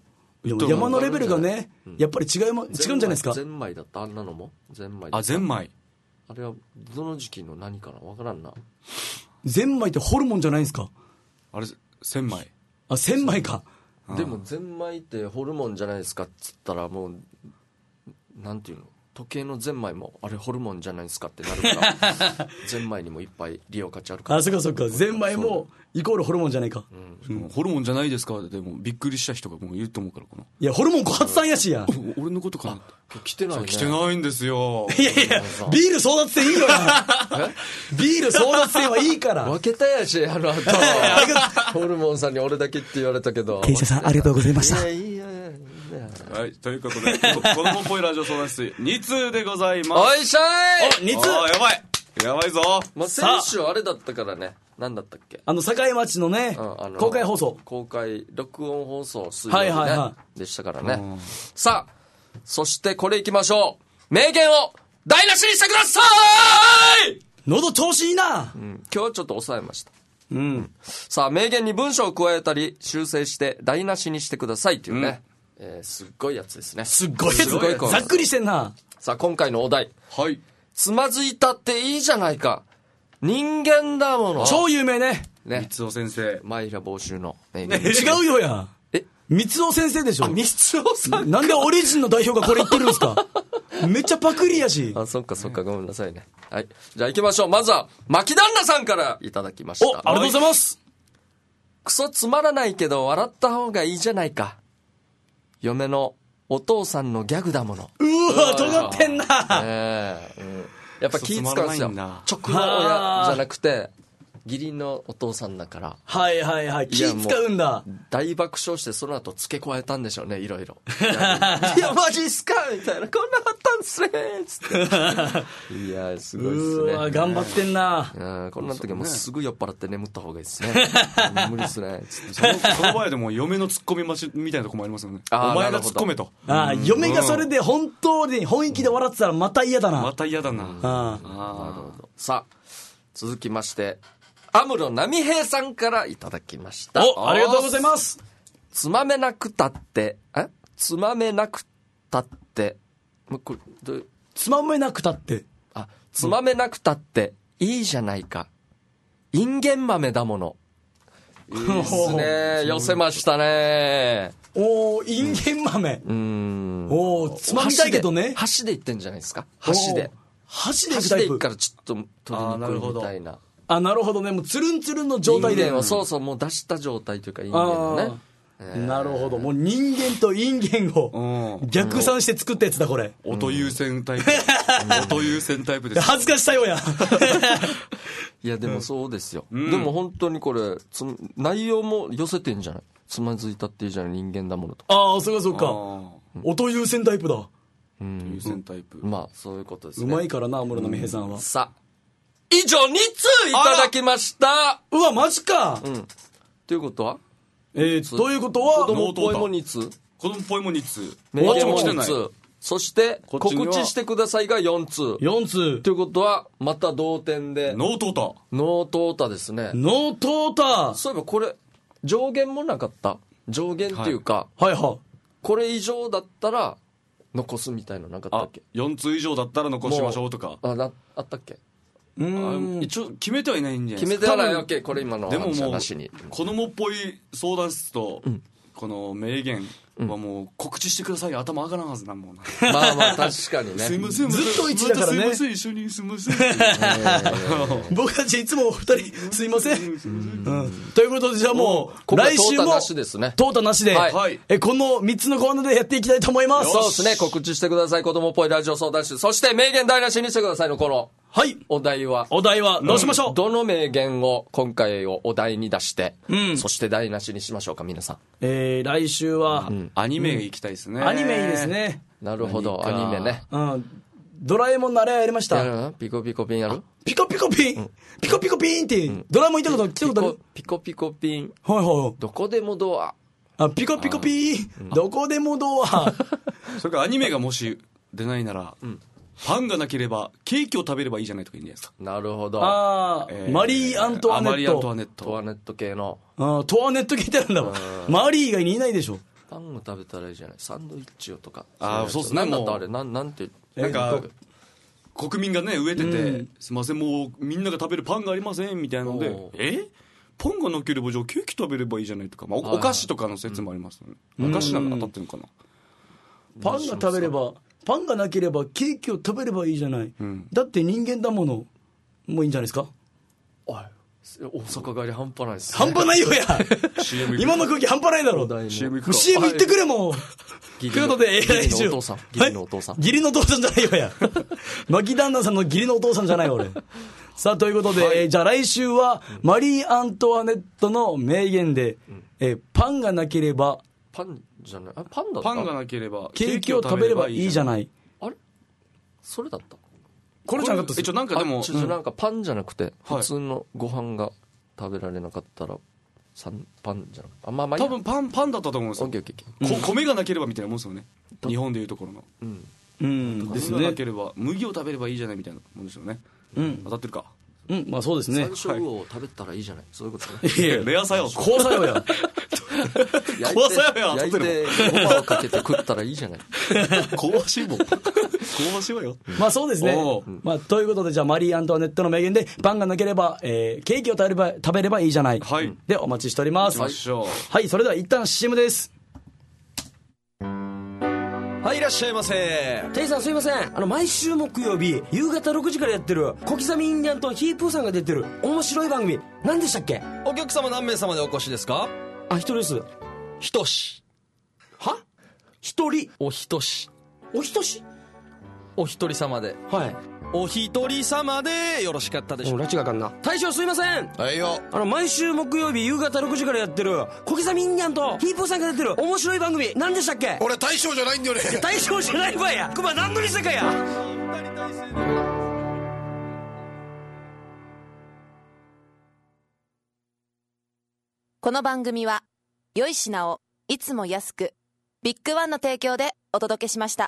山のレベルがね、やっぱり違うんじゃないですか。 ゼンマイだった、あんなのもゼンマイ。 ゼンマイ。 あれはどの時期の何かな、わからんな。 ゼンマイってホルモンじゃないんですか？ あれ、千枚。 千枚か。 でもゼンマイってホルモンじゃないですかっつったら、もうなんていうの、時計のゼンマイもあれホルモンじゃないですかってなるからゼンマイにもいっぱい利用価値あるから。 そっか。ゼンマイもイコールホルモンじゃないか。 ホルモンじゃないですかでもびっくりした人がもういると思うからかな。 いや、ホルモン小発さんやしや。 俺のことかな。 来てないね。 来てないんですよ。 いやビール争奪戦いいよな。ビール争奪戦はいいから。 分けたやし、後ホルモンさんに俺だけって言われたけど。 ケイシャさんありがとうございました。 はい、ということで子供っぽいラジオ相談室2通でございます。 おいしょい。 2通。 やばいぞ。 先週あれだったからね。何だったっけ？ 境町のね、公開放送。 録音放送水曜日ね、でしたからね。さあ、そしてこれいきましょう。名言を台無しにしてください。 喉調子いいな。 今日はちょっと抑えました。さあ、名言に文章を加えたり修正して台無しにしてくださいっていうね、すっごいやつですね。 すっごいざっくりしてんな。 さあ、今回のお題。 はい。 つまずいたっていいじゃないか。人間だもの。 超有名ね。 三尾先生。 マイラ募集の名言。 違うよや。三尾先生でしょ。 三尾さん。 なんでオリジンの代表がこれ言ってるんですか？めっちゃパクリやし。 そっか、ごめんなさいね。はい。じゃあ行きましょう。まずは、牧旦那さんからいただきました。 ありがとうございます。 クソつまらないけど笑った方がいいじゃないか。嫁のお父さんのギャグだもの。 尖ってんな。 やっぱ気使うんですよ。直の親じゃなくて義理のお父さんだから。 気使うんだ。 大爆笑してその後付け加えたんでしょうね、いろいろ。いやマジっすかみたいな、こんなあったんすねつっていやすごいっすね。 頑張ってんな。 こんな時はもうすぐ酔っ払って眠った方がいいですね。無理っすねつって。 その場合でも嫁のツッコミ待ちみたいなとこもありますよね。お前がツッコめと。 嫁がそれで本当に本意気で笑ってたらまた嫌だな。 なるほど。さあ、続きまして安室奈美平さんからいただきました。 ありがとうございます。 つまめなくたってつまめなくたってつまめなくたってつまめなくたっていいじゃないか。インゲン豆だもの。いいですね。寄せましたね。 インゲン豆。つまみたいけどね。 箸でいってんじゃないですか。箸でいくからちょっと取りにくいみたいな。 なるほどね。もうつるんつるんの状態で。 そうもう出した状態というか、インゲンのね。 なるほど。もう人間とインゲンを逆算して作ったやつだこれ。 音優先タイプ。音優先タイプです。 恥ずかしさよや。 いやでもそうですよ。でも本当にこれ内容も寄せてんじゃない。つまずいたっていいじゃない、人間だものと。 そうか。音優先タイプだ。 優先タイプ。 まあそういうことですね。 うまいからな、安室奈美平さんは。 さあ、以上2通いただきました。 うわマジか。 ということはということは子供っぽいも2通、 子供っぽいも2通、 名言も2通、そして告知してくださいが4通ということはまた同点でノートータですね。 ノートータ。 そういえばこれ上限もなかった。上限っていうか、これ以上だったら残すみたいななかったっけ。 4通以上だったら残しましょうとかあったっけ。 一応決めてはいないんじゃないですか。 決めてはないわけ。これ今のでももうなしに。 子供っぽい相談室と、この名言はもう告知してください。頭上がらんはずなんもんな。 まあまあ確かにね。 すいません。 ずっと一だからね。 すいません、一緒にすいません。 僕たちいつも二人すいません。ということでじゃあもう来週もトータなしですね。 トータなしで、 はいこの3つのコーナーでやっていきたいと思います。 そうですね。告知してください。子供っぽいラジオ相談室。そして名言台無しにしてくださいのこのはいお題は。 お題はどうしましょう。 どの名言を今回をお題に出して、そして台無しにしましょうか皆さん。 来週はアニメ行きたいですね。 アニメいいですね。 なるほど。アニメね。 ドラえもんのあれやりました。 やる？ピコピコピンやる？ ピコピコピン、ピコピコピンって、ドラえもん言ったこと聞いたことある？ ピコピコピン。 はいはい。 どこでもドア。 ピコピコピン、どこでもドア。 それからアニメがもし出ないなら、パンがなければケーキを食べればいいじゃないとかいいんじゃないですか。 なるほど。 マリー・アントワネット。 マリー・アントワネット。 トワネット系の。 トワネット系ってなんだろう。マリー以外にいないでしょ。 パンを食べたらいいじゃない。サンドイッチをとか。 そうですね。 なんだったあれ、なんて。 なんか、国民がね、飢えてて、すいません、もうみんなが食べるパンがありません、みたいなので、パンがなければじゃあケーキ食べればいいじゃないとか、お菓子とかの説もありますよね。お菓子なんか当たってるのかな。 パンが食べれば、パンがなければケーキを食べればいいじゃない。だって人間だもの。もういいんじゃないですか。 おい、大阪帰り半端ないっすね。 半端ないよや。今の空気半端ないだろ。 CM 行ってくれもう。ということで、来週。 義理のお父さん。義理のお父さん。 義理のお父さんじゃないよや。牧旦那さんの義理のお父さんじゃない俺。さあ、ということで、じゃあ来週は、マリー・アントワネットの名言で、パンがなければ、 パンじゃない、パンだった。 パンがなければケーキを食べればいいじゃない。 あれそれだった。 これじゃなかったっす。 なんかでも、 なんかパンじゃなくて、普通のご飯が食べられなかったら、パンじゃなくて。まあ多分パンだったと思うんですよ。 オッケーオッケー。 米がなければみたいなもんですよね。日本でいうところの。 ですね。 米がなければ、麦を食べればいいじゃないみたいなもんですよね。当たってるか。 まあそうですね。 山椒を食べたらいいじゃない。そういうことね。 いや、レア作用。 高作用や。 高作用や。 焼いてごまをかけて食ったらいいじゃない。 高脂肪。高脂肪よ。 まあそうですね。まあということで、じゃあマリー・アントワネットの名言で、パンがなければ、ケーキを食べればいいじゃない。 はい。 でお待ちしております。 はい、 それでは一旦 CM です。 はい、いらっしゃいませ。 店員さんすいません。毎週木曜日夕方6時からやってる小刻みインディアンとヒープーさんが出てる面白い番組、何でしたっけ？ お客様何名様でお越しですか？ 一人です。 ひとし。 は？一人。 おひとし。 おひとし？ お一人様で。 はい。 お一人様でよろしかったでしょうか？ 拉致があかんな。大将すいません。 はいよ。 毎週木曜日夕方6時からやってる小刻みインディアンとヒープーさんが出てる面白い番組、何でしたっけ？ 俺大将じゃないんだよね。 大将じゃないわや。熊何の店かや。 この番組は良い品をいつも安く、ビッグワンの提供でお届けしました。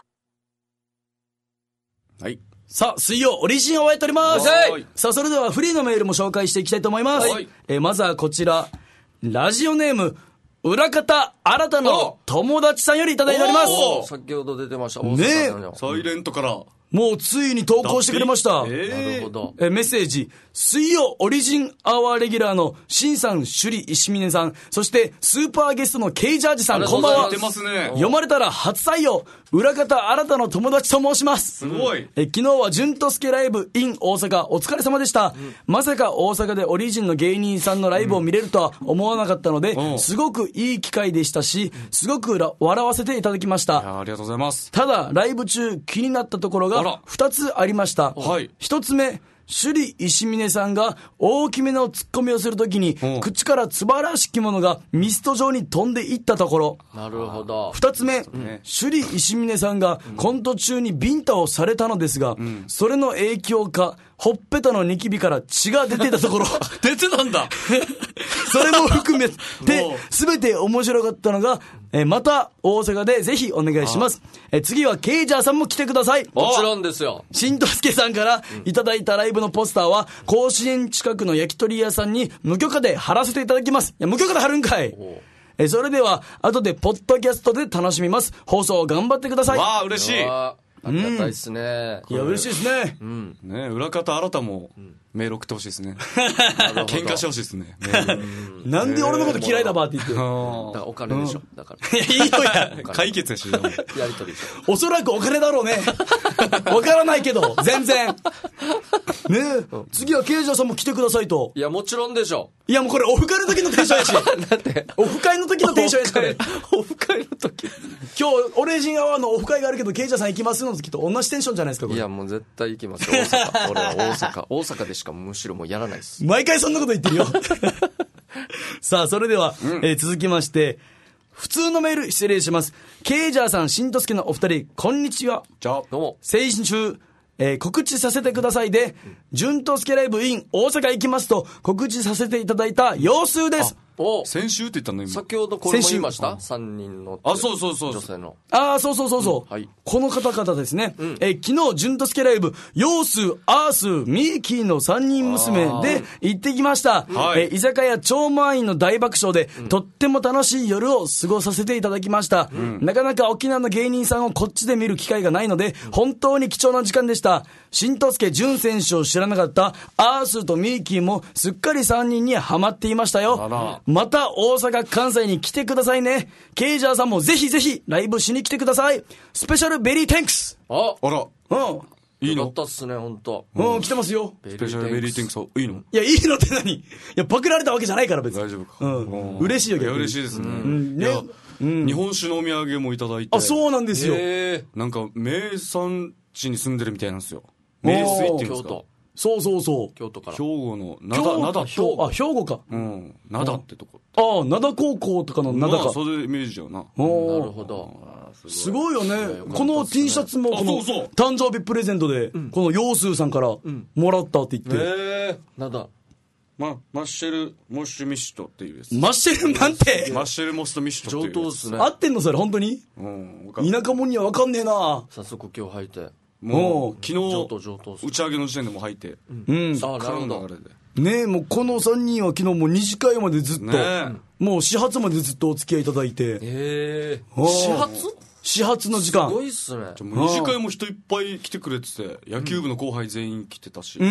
はい。 さあ、水曜オリジンを終えております。さあ、それではフリーのメールも紹介していきたいと思います。まずはこちら、ラジオネーム裏方新たの友達さんよりいただいております。 先ほど出てました。 ね、 サイレントからもうついに投稿してくれました。 なるほど。 メッセージ、水曜オリジンアワーレギュラーのシンさん、首里石峰さん、そしてスーパーゲストのケイジャージさん、こんばんは。読まれたら初採用、裏方新たの友達と申します。 すごい。 昨日は純とすけライブ in 大阪、お疲れ様でした。まさか大阪でオリジンの芸人さんのライブを見れるとは思わなかったので、すごくいい機会でしたし、すごく笑わせていただきました。 ありがとうございます。 ただ、ライブ中気になったところが2つありました。1つ目、首里石峰さんが大きめのツッコミをするときに、口からつばらしきものがミスト状に飛んでいったところ。 なるほど。 2つ目、首里石峰さんがコント中にビンタをされたのですが、それの影響か、ほっぺたのニキビから血が出ていたところ。 出てたんだ。 それも含めて、すべて面白かったのが、また大阪でぜひお願いします。次はケイジャーさんも来てください。 もちろんですよ。 しんとすけさんからいただいたライブのポスターは、甲子園近くの焼き鳥屋さんに無許可で貼らせていただきます。いや、無許可で貼るんかい。それでは、後でポッドキャストで楽しみます。放送頑張ってください。 わあ、嬉しい。 ありがたいっすね。 いや嬉しいですね。 ね、裏方新もメール送ってほしいですね。喧嘩してほしいですね。 なんで俺のこと嫌いだばって言って。 だからお金でしょ。だから。 いや、いいよや。 解決やし。 やりとりでしょ。 おそらくお金だろうね。わからないけど、全然。ねえ、次は刑事さんも来てくださいと。 いや、もちろんでしょ。 いや、もうこれオフ会の時のテンションやし。 だって。 オフ会の時のテンションやし、これ。 オフ会の時。 今日、オレジンアワーのオフ会があるけど、刑事さん行きますの時と同じテンションじゃないですか、これ。 いや、もう絶対行きますよ、大阪。俺は大阪。大阪でしかむしろもうやらないです。 毎回そんなこと言ってるよ。さあ、それでは、続きまして、普通のメール失礼します。ケイジャーさん、しんとすけのお二人、こんにちは。 じゃあ、どうも。 先週、告知させてくださいで、順とすけライブ in 大阪行きますと告知させていただいた様子です。 先週って言ったの今。 先ほどこれも言いました ?3 人の。 あ、そうそうそう。 女性の。 ああ、そうそうそうそう。 はい。 この方々ですね。昨日、順とすけライブ、ヨース、アース、ミーキーの3人娘で行ってきました。居酒屋超満員の大爆笑で、とっても楽しい夜を過ごさせていただきました。なかなか沖縄の芸人さんをこっちで見る機会がないので、本当に貴重な時間でした。新とすけ淳選手を知らなかったアースとミーキーもすっかり3人にハマっていましたよ。また大阪、関西に来てくださいね。ケイジャーさんもぜひぜひライブしに来てください。スペシャルベリーテンクス。 あら。いいの？ よかったっすね、ほんと。 来てますよ。 スペシャルベリーテンクス。いいの？ いや、いいのって何？いや、パクられたわけじゃないから別に。 大丈夫か。 嬉しいよ、 いや、嬉しいですね。日本酒のお土産もいただいて。 あ、そうなんですよ。 なんか、名産地に住んでるみたいなんですよ。名水っていうんですか？ そうそうそう。 京都から。 兵庫の灘。 兵庫か。 灘ってとこ。 ああ、灘高校とかの灘か。 そういうイメージだよな。 なるほど。 すごいよね。この T シャツもこの誕生日プレゼントでこのヨースーさんからもらったって言って。 灘。 マッシェル・モッシュ・ミシュトっていうやつ。 マッシェルなんてマッシェル・モスト・ミシュトっていう上等っすね。 合ってんのそれ本当に？田舎者には分かんねえな。 早速今日履いて。 もう昨日打ち上げの時点でも履いて。 あ、なるほど。 ねえ、もうこの3人は昨日もう2次会までずっと、もう始発までずっとお付き合いいただいて。始発の時間。 すごいっすね。 もう2次会も人いっぱい来てくれてて、野球部の後輩全員来てたし。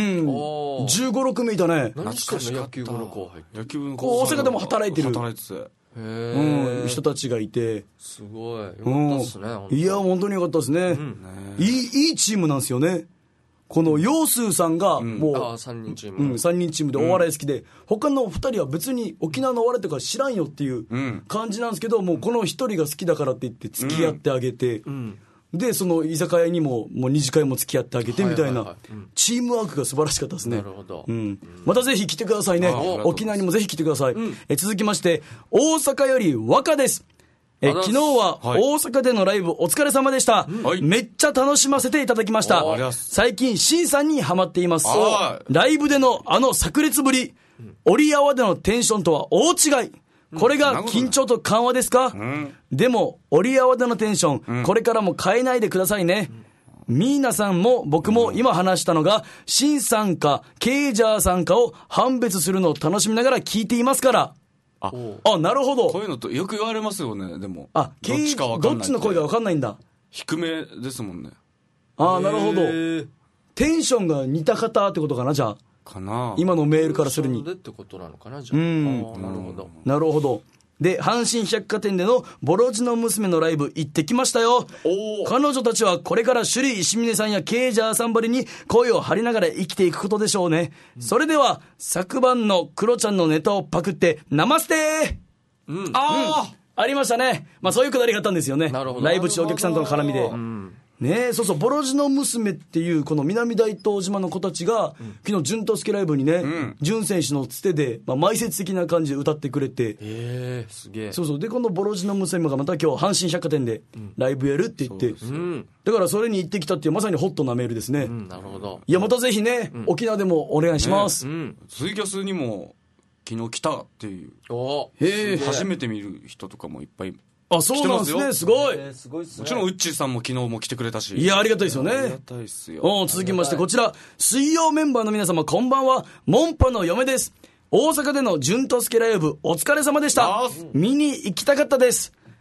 15、6名いたね。 何してんの野球部の後輩。 野球部の後輩。 大阪でも働いてる。 働いてて。 人たちがいて。 すごい。よかったっすね。 いや、本当によかったですね。いいチームなんですよね。このヨースーさんがもう 3人チーム 3人チームでお笑い好きで、他の2人は別に沖縄のお笑いとか知らんよっていう感じなんですけど、もうこの1人が好きだからって言って付き合ってあげて、でその居酒屋にももう2次会も付き合ってあげてみたいなチームワークが素晴らしかったですね。 なるほど。 またぜひ来てくださいね。沖縄にもぜひ来てください。続きまして大阪より若です。昨日は大阪でのライブお疲れ様でした。めっちゃ楽しませていただきました。最近シンさんにハマっています。ライブでの炸裂ぶり、折り合わでのテンションとは大違い。これが緊張と緩和ですか？でも折り合わでのテンション、これからも変えないでくださいね。ミーナさんも僕も今話したのがシンさんかケイジャーさんかを判別するのを楽しみながら聞いていますから。あ、なるほど。 こういうのとよく言われますよね。でもどっちか分かんない。どっちの声が分かんないんだ。 低めですもんね。 なるほど。テンションが似た方ってことかな、じゃあ。 かな。 今のメールからするに。 でってことなのかな、じゃあ。なるほど。 なるほど。で、阪神百貨店でのボロジの娘のライブ行ってきましたよ。彼女たちはこれから首里石峰さんやケイジャーさんばりに声を張りながら生きていくことでしょうね。それでは昨晩のクロちゃんのネタをパクってナマステー。ありましたね。そういうくだりがあったんですよね。ライブ中お客さんとの絡みで。ねえ、そうそう、ボロジの娘っていうこの南大東島の子たちが、昨日潤とすけライブにね、潤選手のつてで、埋設的な感じで歌ってくれて、 すげえ。 そうそう、でこのボロジの娘がまた今日阪神百貨店でライブやるって言って、だからそれに行ってきたっていうまさにホットなメールですね。 なるほど。 いや、またぜひね、沖縄でもお願いします。 ツイキャスにも昨日来たっていう、初めて見る人とかもいっぱい。 そうなんですね。すごい。 もちろんウッチーさんも昨日も来てくれたし。 いや、ありがたいですよね。 ありがたいっすよ。 続きましてこちら、水曜メンバーの皆様こんばんは。モンパの嫁です。大阪での潤とすけライブお疲れ様でした。見に行きたかったです。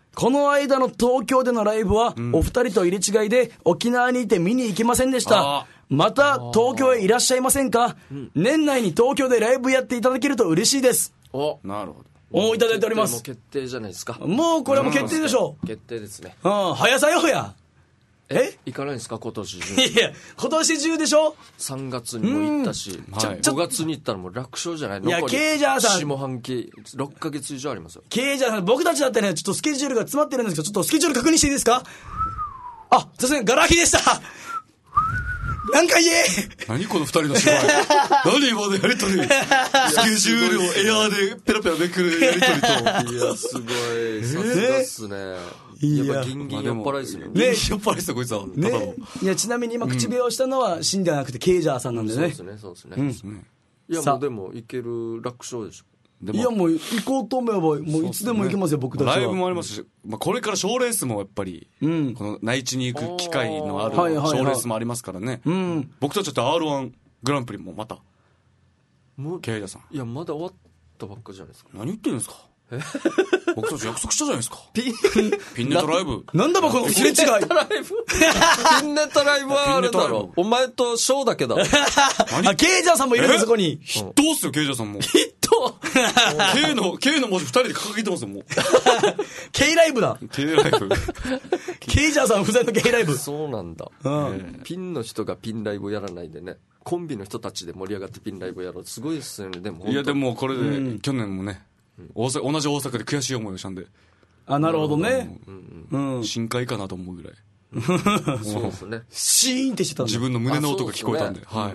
この間の東京でのライブは、お二人と入れ違いで沖縄にいて見に行けませんでした。また東京へいらっしゃいませんか？年内に東京でライブやっていただけると嬉しいです。 なるほど。いただいております。 もう決定じゃないですか。 もうこれはもう決定でしょう。 決定ですね。 早さよや。 行かないんですか今年中？ いや、今年中でしょ。 3月にも行ったし、5月に行ったらもう楽勝じゃないの？ いや、ケイジャーさん。 下半期、6ヶ月以上ありますよ。 ケイジャーさん、僕たちだってね、ちょっとスケジュールが詰まってるんですけど、ちょっとスケジュール確認していいですか？あ、すいません、ガラ空きでした。なんか言え。 何この二人の芝居。何今のやりとり。スケジュールをエアーでペラペラめくるやりとりと。 いや、すごい。さすがっすね。やっぱギンギン酔っ払いですね。 ギンギン酔っ払いですよ、こいつは。 ね。いや、ちなみに今口笛をしたのはシンではなくてケイジャーさんなんでね。 そうですね。いや、もうでもいける楽勝でしょ。 いや、もう行こうと思えばもういつでも行けますよ、僕たちは。 ライブもありますし、これから賞レースもやっぱり、この内地に行く機会のある賞レースもありますからね。僕たちだって R1 グランプリもまたケイジャーさん。 いや、まだ終わったばっかじゃないですか。 何言ってるんですか？僕たち約束したじゃないですか。ピンネタライブ。 なんだばこのすれ違い。 ピンネタライブはあれだろ。お前とショーだけだろ。 ケイジャーさんもいるんです、そこに。 筆頭っすよ、ケイジャーさんも。 筆頭 K の文字2人で掲げてますよ、もう。 K ライブだ。 K ライブ。 ケイジャーさん不在の K ライブ。 そうなんだ。ピンの人がピンライブやらないでね。コンビの人たちで盛り上がってピンライブやろう。すごいっすよね、でも。 いや、でもこれで、去年もね、同じ大阪で悔しい思いをしたんで。 なるほどね。 深海かなと思うぐらい。 そうですね。 シーンってしてたんだ。 自分の胸の音が聞こえたんで。はい。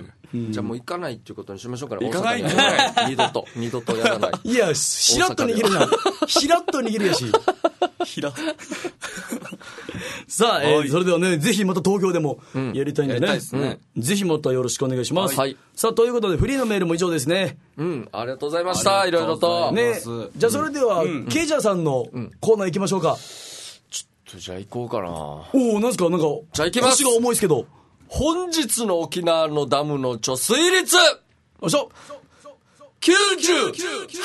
じゃあもう行かないっていうことにしましょうかね。 行かないんじゃない。二度とやらない。 いや、ひらっと握るじゃん。ひらっと握るやし。さあ、それではね、ぜひまた東京でもやりたいんでね。ぜひまたよろしくお願いします。さあ、ということでフリーのメールも以上ですね。 ありがとうございました。いろいろと。 ね、じゃあそれでは、ケイジャーさんのコーナー行きましょうか。 ちょっとじゃあ行こうかな。 なんすか、なんか、 じゃあ行きます。 腰が重いですけど。 本日の沖縄のダムの貯水率、よいしょ。 98.4%。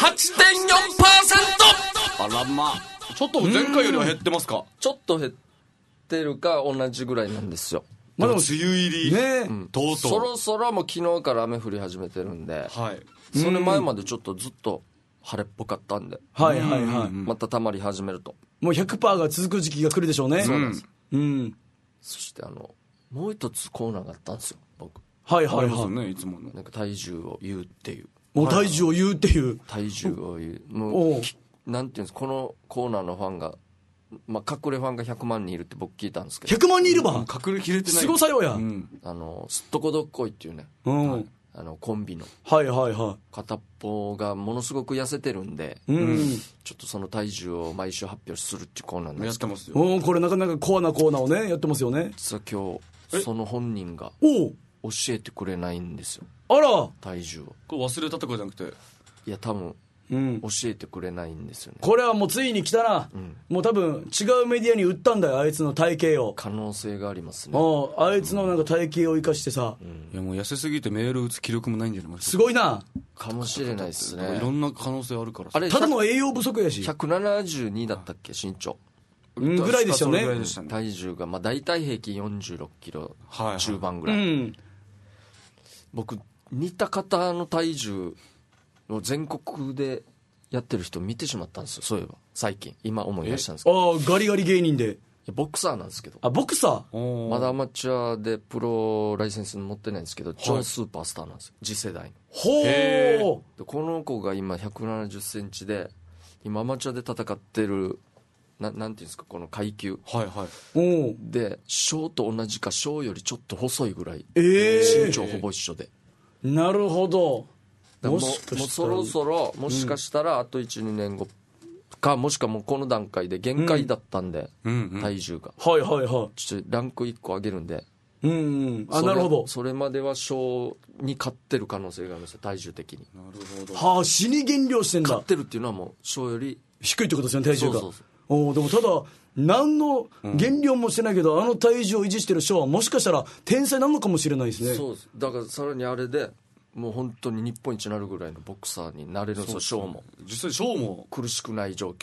あらまあ。ちょっと前回よりは減ってますか？ ちょっと減ってるか同じぐらいなんですよ。 まあでも梅雨入りね、とうとうそろそろもう昨日から雨降り始めてるんで、それ前までちょっとずっと晴れっぽかったんで、またたまり始めるともう 100% が続く時期が来るでしょうね。 そうなんです。そしてもう一つコーナーがあったんですよ、僕。 ありますよね、いつもの。 なんか体重を言うっていう。 体重を言うっていう。 体重を言う。もうなんていうんですか、このコーナーのファンが、まあ、隠れファンが100万人いるって僕聞いたんですけど。 100万人いるば隠れきれてない。 すごさよや。 すっとこどっこいっていうね、コンビの。片っぽがものすごく痩せてるんで、ちょっとその体重を毎週発表するっていうコーナーなんですけど。 やってますよ。 これなかなかコアなコーナーをね、やってますよね。 実は今日、その本人が、教えてくれないんですよ。 あら体重を。 これ忘れたとかじゃなくて。 いや、多分。教えてくれないんですよね。 これはもうついに来たな、もう多分違うメディアに売ったんだよ、あいつの体型を。 可能性がありますね。 あいつのなんか体型を生かしてさ、 いやもう痩せすぎてメール打つ気力もないんじゃないですか。 すごいな。 かもしれないですね。 いろんな可能性あるから。 あれただの栄養不足やし。 172だったっけ、身長ぐらいでしたよね。 体重がまあ大体平均46キロ中盤ぐらい。僕似た方の体重を全国でやってる人見てしまったんですよ、そういえば最近。今思い出したんですけど。 ガリガリ芸人で。 ボクサーなんですけど。 ボクサー。まだアマチュアでプロライセンス持ってないんですけど、超スーパースターなんですよ、次世代の。 ほう。この子が今170センチで、今アマチュアで戦ってるなんていうんですか、この階級。で小と同じか小よりちょっと細いぐらい、身長ほぼ一緒で。なるほど。 もうそろそろもしかしたらあと 1,2 年後か、もしくはもうこの段階で限界だったんで、体重がちょっとランク1個上げるんで、 なるほど。 それまでは小に勝ってる可能性がありますよ、体重的に。 なるほど。死に減量してんだ。 勝ってるっていうのはもう小より低いってことですよね、体重が。でもただ何の減量もしてないけど、あの体重を維持してる小はもしかしたら天才なのかもしれないですね。 そうです。だからさらにあれでもう本当に日本一になるぐらいのボクサーになれるんですよ、ショーも。 実際ショーも苦しくない状況で。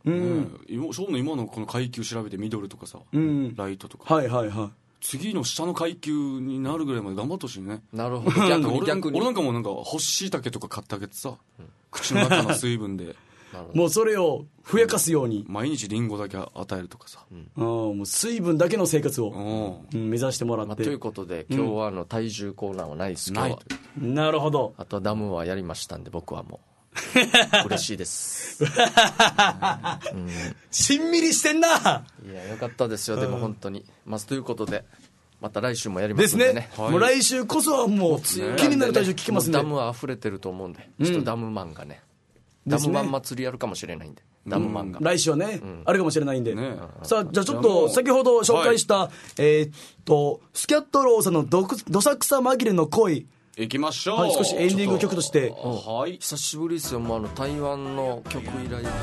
勝負の今のこの階級調べてミドルとかさ、ライトとか、 はいはいはい、 次の下の階級になるぐらいまで頑張ってほしいね。 なるほど。逆に俺なんかもなんか干し椎茸とか買ってあげてさ、口の中の水分でもうそれをふやかすように毎日リンゴだけ与えるとかさ、 もう水分だけの生活を目指してもらって、 ということで今日は体重コーナーはないですけど、 なるほど。 あとはダムはやりましたんで僕はもう嬉しいですしんみりしてんな。 いやよかったですよ。でも本当にということでまた来週もやりますんでね。 ですね、もう来週こそはもう気になる体重聞きますんで、 ダムは溢れてると思うんで、ちょっとダムマンがね、ダムマン祭りやるかもしれないんで、ダムマンが来週はね、あるかもしれないんで、さあじゃあちょっと先ほど紹介した、スキャットローさんのどさくさ紛れの恋、 行きましょう。 少しエンディング曲として、 久しぶりですよ。もう台湾の曲以来ですよ。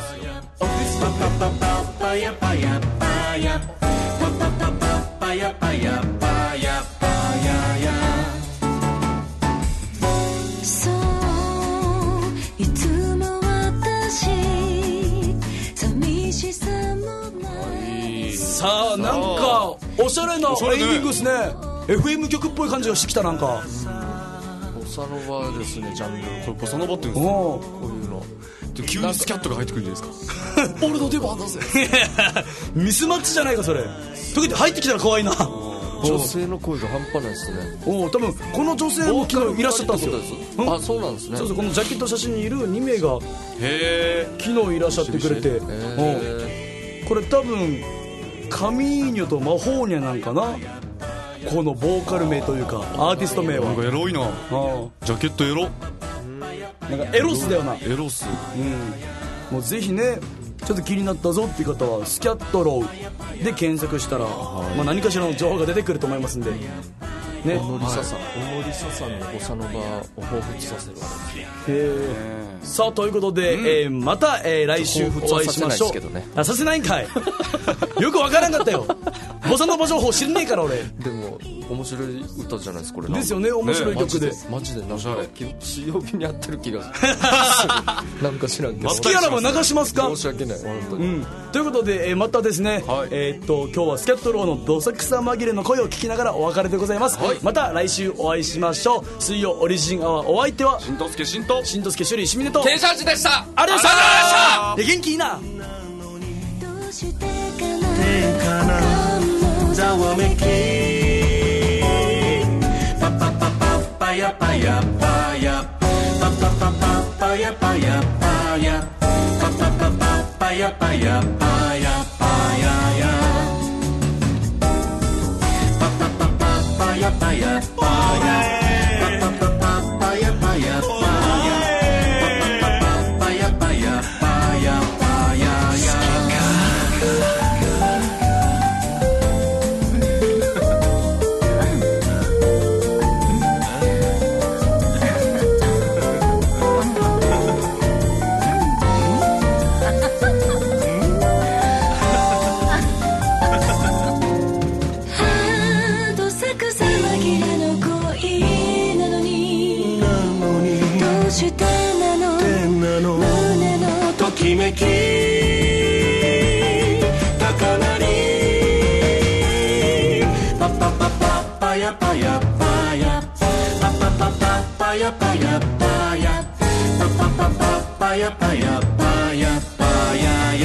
そういつも私寂しさもない。 さあなんかおしゃれなエンディングですね。FM 曲っぽい感じがしてきた。なんかボサノバですね、ジャンル。 これボサノバって言うんですか。こういうの急にスキャットが入ってくるんじゃないですか。俺の出番だぜミスマッチじゃないかそれ。特に入ってきたら可愛いな。 女性の声が半端ないですね。 多分この女性も昨日いらっしゃったんですよ。 あ、そうなんですね。 そうそう、このジャケット写真にいる2名が昨日いらっしゃってくれて、これ多分カミーニョとマホーニャなんかな、このボーカル名というかアーティスト名は。 なんかエロいな。ジャケットエロ、 なんかエロスだよな。 エロス、 もうぜひね、ちょっと気になったぞっていう方はスキャットローで検索したら、何かしらの情報が出てくると思いますんでね。 小野梨沙さんのボサノバを彷彿させるわけです。 さあということで、また、来週お会いしましょう。させないんかいよくわからんかったよボサノバ情報知んねえから俺。 でも面白い歌じゃないですかこれ。 ですよね、面白い曲で、 マジでなんか水曜日にやってる気がするなんか知らんけど好きあらば流しますか。 申し訳ない本当に、 ということで、またですね、今日はスキャットローのどさくさ紛れの声を聞きながらお別れでございます、また来週お会いしましょう。水曜オリジンアワー、お相手はしんとすけ趣里しみねとケンシャージでした。 ありがとうございました。元気いいな。ざわめきパパパパパヤパヤパヤパパパパパヤパヤパヤパパパパパヤパヤパヤパヤヤパパパパパヤパヤパヤパパパパパヤパヤパヤパパパパパヤパヤパヤパヤヤ。ときめき高鳴りパパパパパヤパヤパヤパパパパパヤパヤパヤパパパパパヤパヤパヤパヤヤ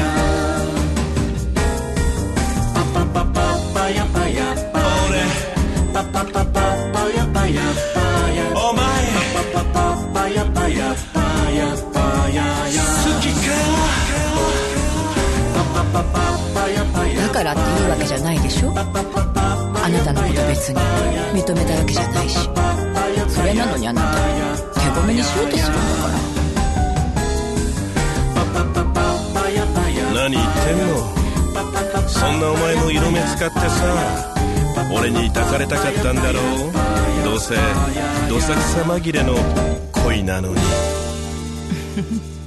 パパパパパヤパヤパヤパパパパパヤパヤパヤお前パパパパパヤパヤパヤパヤヤ好きかだからっていいわけじゃないでしょ。あなたのこと別に認めたわけじゃないし、それなのにあなた手ごめにしようとするんだから。 何言ってんの。そんなお前の色目使ってさ、俺に抱かれたかったんだろう。どうせどさくさ紛れの恋なのに